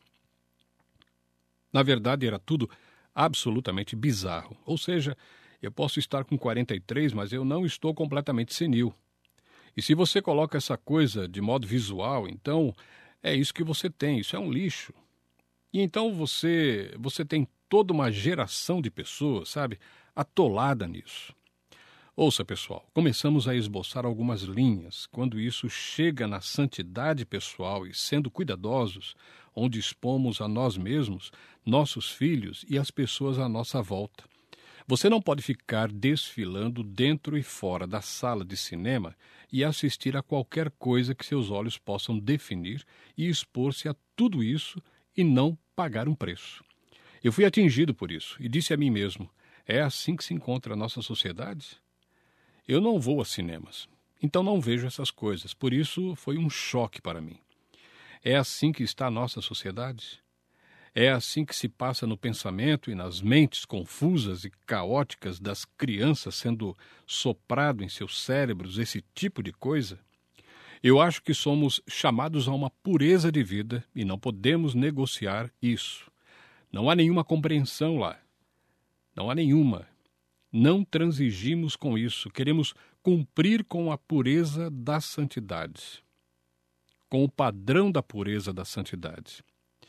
Speaker 2: Na verdade, era tudo absolutamente bizarro. Ou seja, eu posso estar com 43, mas eu não estou completamente senil. E se você coloca essa coisa de modo visual, então é isso que você tem, isso é um lixo. E então você tem toda uma geração de pessoas, sabe, atolada nisso. Ouça, pessoal, começamos a esboçar algumas linhas quando isso chega na santidade pessoal e, sendo cuidadosos, onde expomos a nós mesmos, nossos filhos e as pessoas à nossa volta. Você não pode ficar desfilando dentro e fora da sala de cinema e assistir a qualquer coisa que seus olhos possam definir e expor-se a tudo isso e não pagar um preço. Eu fui atingido por isso e disse a mim mesmo, é assim que se encontra a nossa sociedade? Eu não vou a cinemas, então não vejo essas coisas, por isso foi um choque para mim. É assim que está a nossa sociedade? É assim que se passa no pensamento e nas mentes confusas e caóticas das crianças sendo soprado em seus cérebros esse tipo de coisa? Eu acho que somos chamados a uma pureza de vida e não podemos negociar isso. Não há nenhuma compreensão lá. Não há nenhuma. Não transigimos com isso. Queremos cumprir com a pureza da santidade. Com o padrão da pureza da santidade.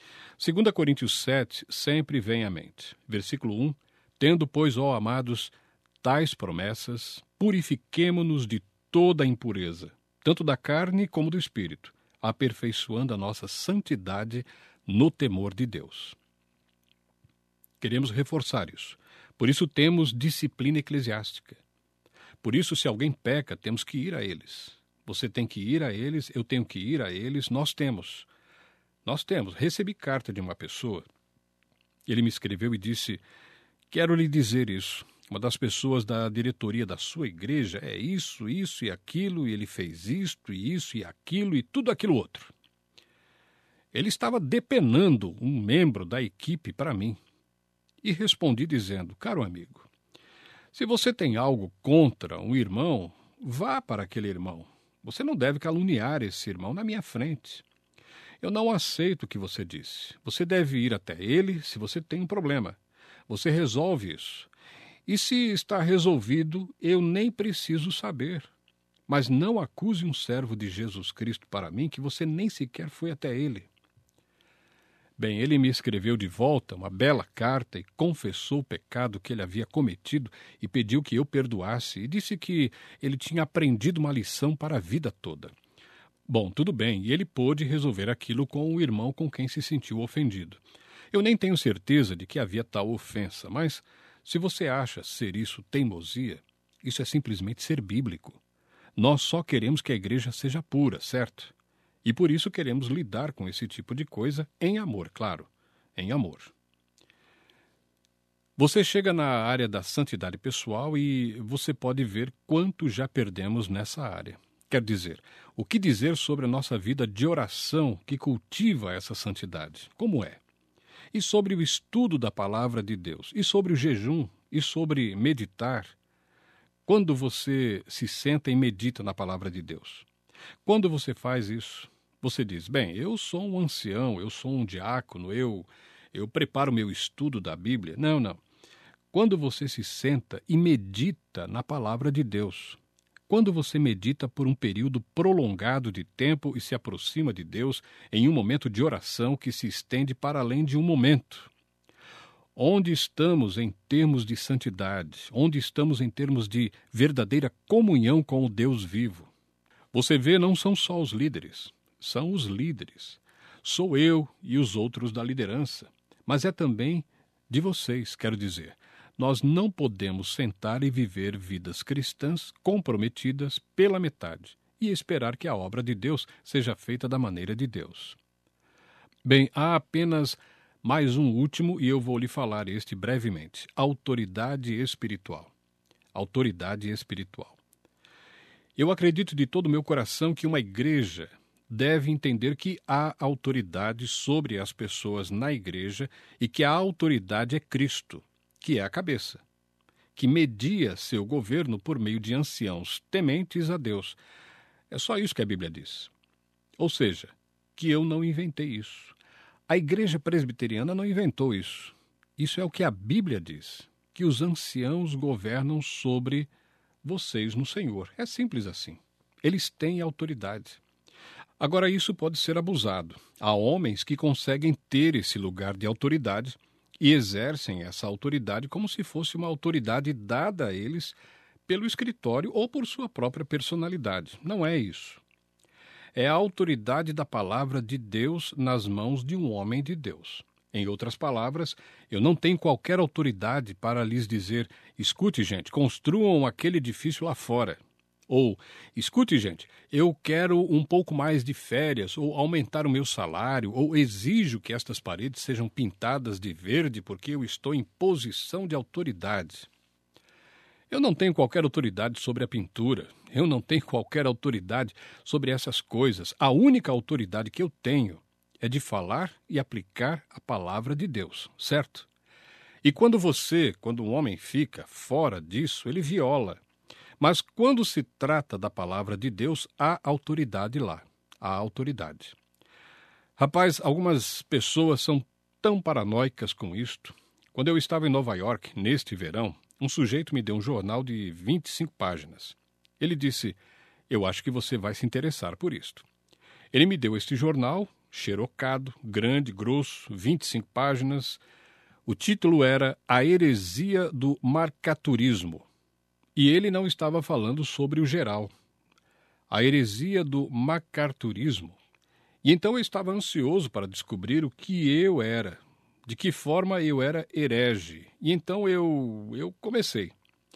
Speaker 2: 2 Coríntios 7 sempre vem à mente. Versículo 1. Tendo, pois, ó amados, tais promessas, purifiquemo-nos de toda a impureza, tanto da carne como do espírito, aperfeiçoando a nossa santidade no temor de Deus. Queremos reforçar isso. Por isso temos disciplina eclesiástica. Por isso, se alguém peca, temos que ir a eles. Você tem que ir a eles, eu tenho que ir a eles, nós temos. Recebi carta de uma pessoa. Ele me escreveu e disse, quero lhe dizer isso. Uma das pessoas da diretoria da sua igreja é isso e aquilo, e ele fez isto e isso e aquilo e tudo aquilo outro. Ele estava depenando um membro da equipe para mim. E respondi dizendo, caro amigo, se você tem algo contra um irmão, vá para aquele irmão. Você não deve caluniar esse irmão na minha frente. Eu não aceito o que você disse. Você deve ir até ele se você tem um problema. Você resolve isso. E se está resolvido, eu nem preciso saber. Mas não acuse um servo de Jesus Cristo para mim que você nem sequer foi até ele. Bem, ele me escreveu de volta uma bela carta e confessou o pecado que ele havia cometido e pediu que eu perdoasse e disse que ele tinha aprendido uma lição para a vida toda. Bom, tudo bem, e ele pôde resolver aquilo com o irmão com quem se sentiu ofendido. Eu nem tenho certeza de que havia tal ofensa, mas se você acha ser isso teimosia, isso é simplesmente ser bíblico. Nós só queremos que a igreja seja pura, certo? E por isso queremos lidar com esse tipo de coisa em amor, claro, em amor. Você chega na área da santidade pessoal e você pode ver quanto já perdemos nessa área. Quer dizer, o que dizer sobre a nossa vida de oração que cultiva essa santidade? Como é? E sobre o estudo da palavra de Deus? E sobre o jejum? E sobre meditar? Quando você se senta e medita na palavra de Deus? Quando você faz isso, você diz, bem, eu sou um ancião, eu sou um diácono, eu preparo meu estudo da Bíblia. Não. Quando você se senta e medita na palavra de Deus, quando você medita por um período prolongado de tempo e se aproxima de Deus em um momento de oração que se estende para além de um momento. Onde estamos em termos de santidade? Onde estamos em termos de verdadeira comunhão com o Deus vivo? Você vê, não são só os líderes, são os líderes. Sou eu e os outros da liderança, mas é também de vocês, quero dizer. Nós não podemos sentar e viver vidas cristãs comprometidas pela metade e esperar que a obra de Deus seja feita da maneira de Deus. Bem, há apenas mais um último e eu vou lhe falar este brevemente. Autoridade espiritual. Autoridade espiritual. Eu acredito de todo o meu coração que uma igreja deve entender que há autoridade sobre as pessoas na igreja e que a autoridade é Cristo, que é a cabeça. que media seu governo por meio de anciãos tementes a Deus. É só isso que a Bíblia diz. Ou seja, que eu não inventei isso. A Igreja Presbiteriana não inventou isso. Isso é o que a Bíblia diz, que os anciãos governam sobre vocês no Senhor. É simples assim. Eles têm autoridade. Agora, isso pode ser abusado. Há homens que conseguem ter esse lugar de autoridade e exercem essa autoridade como se fosse uma autoridade dada a eles pelo escritório ou por sua própria personalidade. Não é isso. É a autoridade da palavra de Deus nas mãos de um homem de Deus. Em outras palavras, eu não tenho qualquer autoridade para lhes dizer: escute, gente, construam aquele edifício lá fora. Ou, escute, gente, eu quero um pouco mais de férias, ou aumentar o meu salário, ou exijo que estas paredes sejam pintadas de verde porque eu estou em posição de autoridade. Eu não tenho qualquer autoridade sobre a pintura, eu não tenho qualquer autoridade sobre essas coisas. A única autoridade que eu tenho é de falar e aplicar a palavra de Deus, certo? E quando um homem fica fora disso, ele viola. Mas quando se trata da palavra de Deus, há autoridade lá. Há autoridade. Rapaz, algumas pessoas são tão paranoicas com isto. Quando eu estava em Nova York, neste verão, um sujeito me deu um jornal de 25 páginas. Ele disse: eu acho que você vai se interessar por isto. Ele me deu este jornal, xerocado, grande, grosso, 25 páginas. O título era A Heresia do Marcaturismo. E ele não estava falando sobre o geral. A heresia do macarturismo. E então eu estava ansioso para descobrir o que eu era, de que forma eu era herege. E então eu comecei.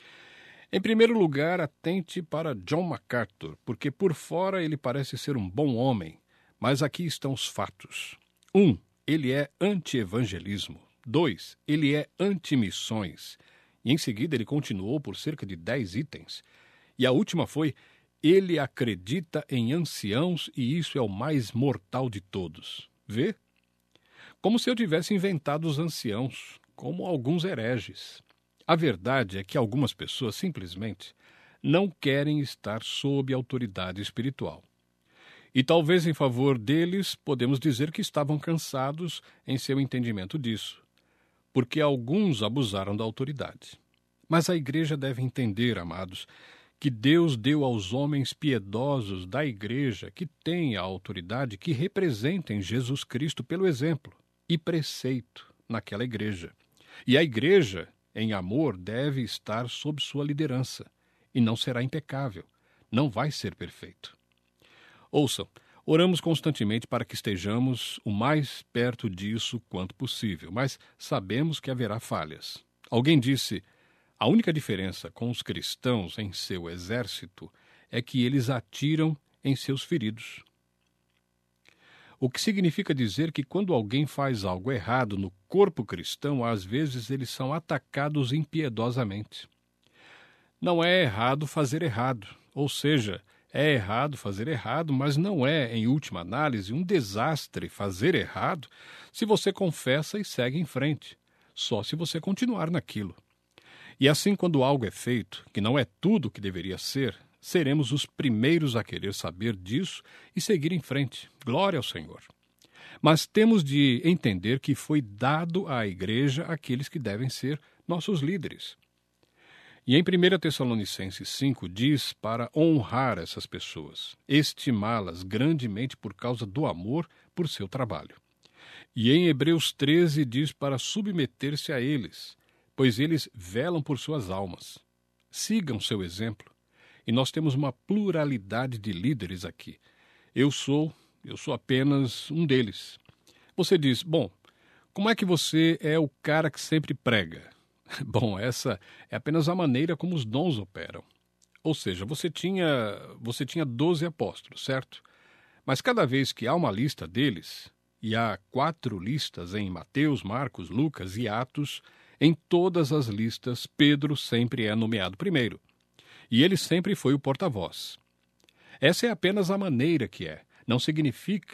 Speaker 2: Em primeiro lugar, atente para John MacArthur, porque por fora ele parece ser um bom homem, mas aqui estão os fatos. 1. Ele é anti-evangelismo. 2. Ele é anti-missões. E em seguida ele continuou por cerca de 10 itens. E a última foi: ele acredita em anciãos e isso é o mais mortal de todos. Vê? Como se eu tivesse inventado os anciãos, como alguns hereges. A verdade é que algumas pessoas simplesmente não querem estar sob autoridade espiritual. E talvez em favor deles podemos dizer que estavam cansados em seu entendimento disso, porque alguns abusaram da autoridade. Mas a igreja deve entender, amados, que Deus deu aos homens piedosos da igreja que têm a autoridade que representem Jesus Cristo pelo exemplo e preceito naquela igreja. E a igreja, em amor, deve estar sob sua liderança e não será impecável, não vai ser perfeito. Ouçam, oramos constantemente para que estejamos o mais perto disso quanto possível, mas sabemos que haverá falhas. Alguém disse: a única diferença com os cristãos em seu exército é que eles atiram em seus feridos. O que significa dizer que quando alguém faz algo errado no corpo cristão, às vezes eles são atacados impiedosamente. Não é errado fazer errado, ou seja, é errado fazer errado, mas não é, em última análise, um desastre fazer errado se você confessa e segue em frente, só se você continuar naquilo. E assim, quando algo é feito, que não é tudo o que deveria ser, seremos os primeiros a querer saber disso e seguir em frente. Glória ao Senhor. Mas temos de entender que foi dado à igreja aqueles que devem ser nossos líderes. E em 1 Tessalonicenses 5 diz para honrar essas pessoas, estimá-las grandemente por causa do amor por seu trabalho. E em Hebreus 13 diz para submeter-se a eles, pois eles velam por suas almas. Sigam seu exemplo. E nós temos uma pluralidade de líderes aqui. Eu sou apenas um deles. Você diz: bom, como é que você é o cara que sempre prega? Bom, essa é apenas a maneira como os dons operam. Ou seja, você tinha 12 apóstolos, certo? Mas cada vez que há uma lista deles, e há 4 listas em Mateus, Marcos, Lucas e Atos, em todas as listas Pedro sempre é nomeado primeiro. E ele sempre foi o porta-voz. Essa é apenas a maneira que é. Não significa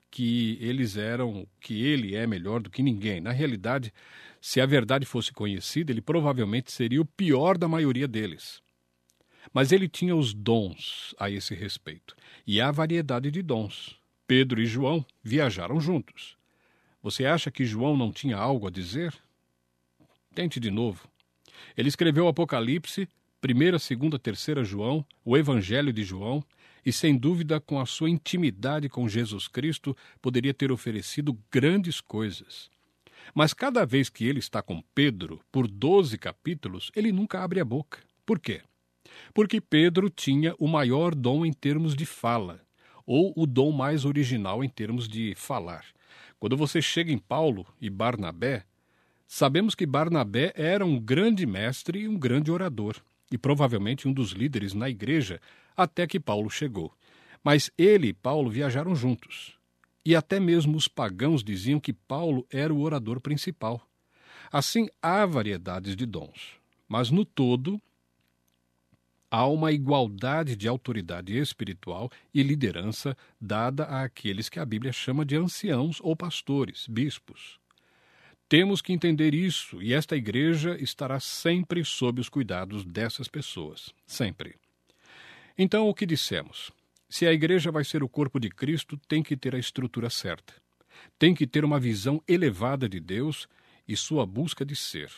Speaker 2: que ele é melhor do que ninguém. Na realidade, se a verdade fosse conhecida, ele provavelmente seria o pior da maioria deles. Mas ele tinha os dons a esse respeito. E há variedade de dons. Pedro e João viajaram juntos. Você acha que João não tinha algo a dizer? Tente de novo. Ele escreveu o Apocalipse, 1ª, 2ª, 3ª João, o Evangelho de João, e sem dúvida, com a sua intimidade com Jesus Cristo, poderia ter oferecido grandes coisas. Mas cada vez que ele está com Pedro, por 12 capítulos, ele nunca abre a boca. Por quê? Porque Pedro tinha o maior dom em termos de fala, ou o dom mais original em termos de falar. Quando você chega em Paulo e Barnabé, sabemos que Barnabé era um grande mestre e um grande orador, e provavelmente um dos líderes na igreja até que Paulo chegou. Mas ele e Paulo viajaram juntos, e até mesmo os pagãos diziam que Paulo era o orador principal. Assim, há variedades de dons, mas no todo há uma igualdade de autoridade espiritual e liderança dada àqueles que a Bíblia chama de anciãos ou pastores, bispos. Temos que entender isso, e esta igreja estará sempre sob os cuidados dessas pessoas. Sempre. Então, o que dissemos? Se a igreja vai ser o corpo de Cristo, tem que ter a estrutura certa. Tem que ter uma visão elevada de Deus e sua busca de ser.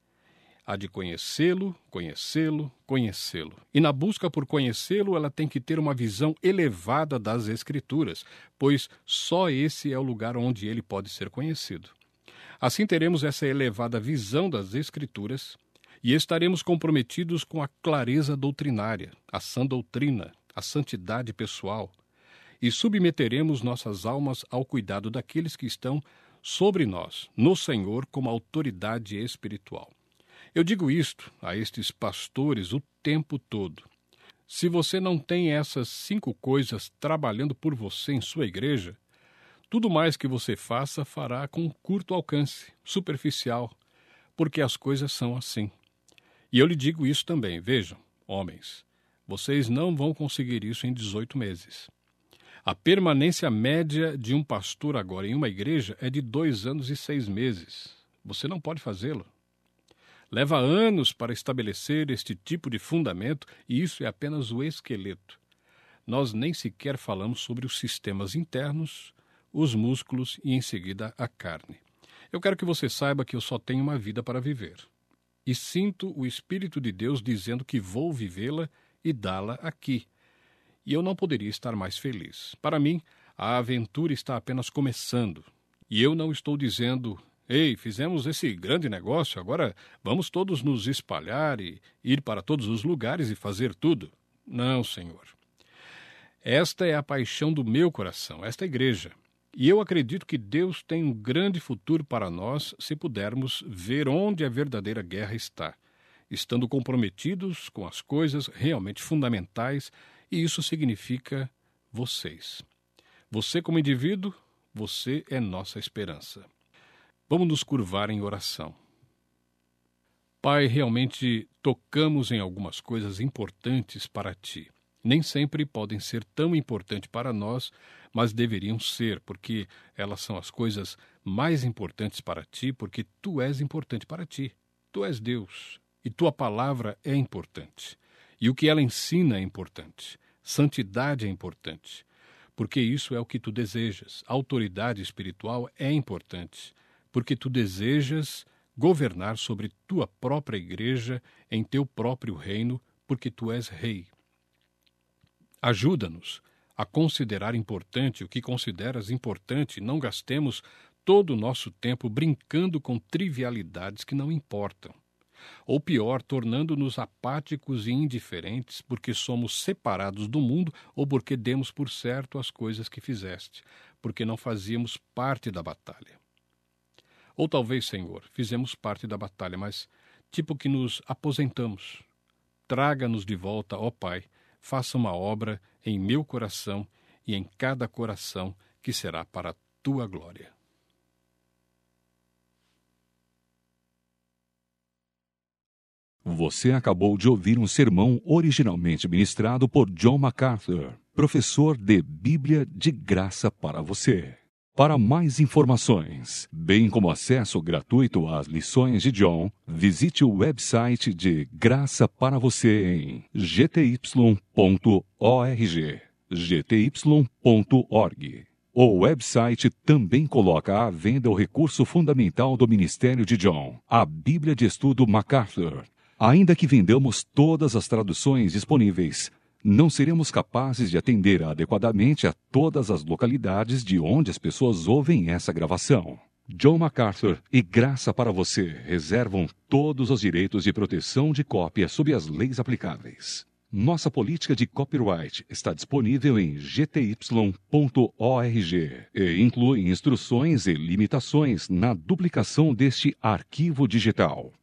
Speaker 2: Há de conhecê-lo, conhecê-lo, conhecê-lo. E na busca por conhecê-lo, ela tem que ter uma visão elevada das Escrituras, pois só esse é o lugar onde ele pode ser conhecido. Assim teremos essa elevada visão das Escrituras e estaremos comprometidos com a clareza doutrinária, a sã doutrina, a santidade pessoal, e submeteremos nossas almas ao cuidado daqueles que estão sobre nós, no Senhor, como autoridade espiritual. Eu digo isto a estes pastores o tempo todo. Se você não tem essas 5 coisas trabalhando por você em sua igreja, tudo mais que você faça fará com curto alcance, superficial, porque as coisas são assim. E eu lhe digo isso também, vejam, homens, vocês não vão conseguir isso em 18 meses. A permanência média de um pastor agora em uma igreja é de 2 anos e 6 meses. Você não pode fazê-lo. Leva anos para estabelecer este tipo de fundamento e isso é apenas o esqueleto. Nós nem sequer falamos sobre os sistemas internos, os músculos e, em seguida, a carne. Eu quero que você saiba que eu só tenho uma vida para viver. E sinto o Espírito de Deus dizendo que vou vivê-la e dá-la aqui. E eu não poderia estar mais feliz. Para mim, a aventura está apenas começando. E eu não estou dizendo, ei, fizemos esse grande negócio, agora vamos todos nos espalhar e ir para todos os lugares e fazer tudo. Não, Senhor. Esta é a paixão do meu coração, esta igreja. E eu acredito que Deus tem um grande futuro para nós se pudermos ver onde a verdadeira guerra está, estando comprometidos com as coisas realmente fundamentais, e isso significa vocês. Você como indivíduo, você é nossa esperança. Vamos nos curvar em oração. Pai, realmente tocamos em algumas coisas importantes para Ti. Nem sempre podem ser tão importantes para nós, mas deveriam ser, porque elas são as coisas mais importantes para Ti, porque Tu és importante para Ti. Tu és Deus, e Tua palavra é importante. E o que ela ensina é importante. Santidade é importante, porque isso é o que Tu desejas. A autoridade espiritual é importante, porque Tu desejas governar sobre Tua própria igreja, em Teu próprio reino, porque Tu és Rei. Ajuda-nos a considerar importante o que consideras importante, não gastemos todo o nosso tempo brincando com trivialidades que não importam. Ou pior, tornando-nos apáticos e indiferentes porque somos separados do mundo ou porque demos por certo as coisas que fizeste, porque não fazíamos parte da batalha. Ou talvez, Senhor, fizemos parte da batalha, mas tipo que nos aposentamos. Traga-nos de volta, ó Pai, faça uma obra em meu coração e em cada coração que será para a Tua glória.
Speaker 1: Você acabou de ouvir um sermão originalmente ministrado por John MacArthur, professor de Bíblia de graça para você. Para mais informações, bem como acesso gratuito às lições de John, visite o website de Graça para Você em gty.org. gty.org. O website também coloca à venda o recurso fundamental do ministério de John, a Bíblia de Estudo MacArthur. Ainda que vendamos todas as traduções disponíveis, não seremos capazes de atender adequadamente a todas as localidades de onde as pessoas ouvem essa gravação. John MacArthur e Graça para Você reservam todos os direitos de proteção de cópia sob as leis aplicáveis. Nossa política de copyright está disponível em gty.org e inclui instruções e limitações na duplicação deste arquivo digital.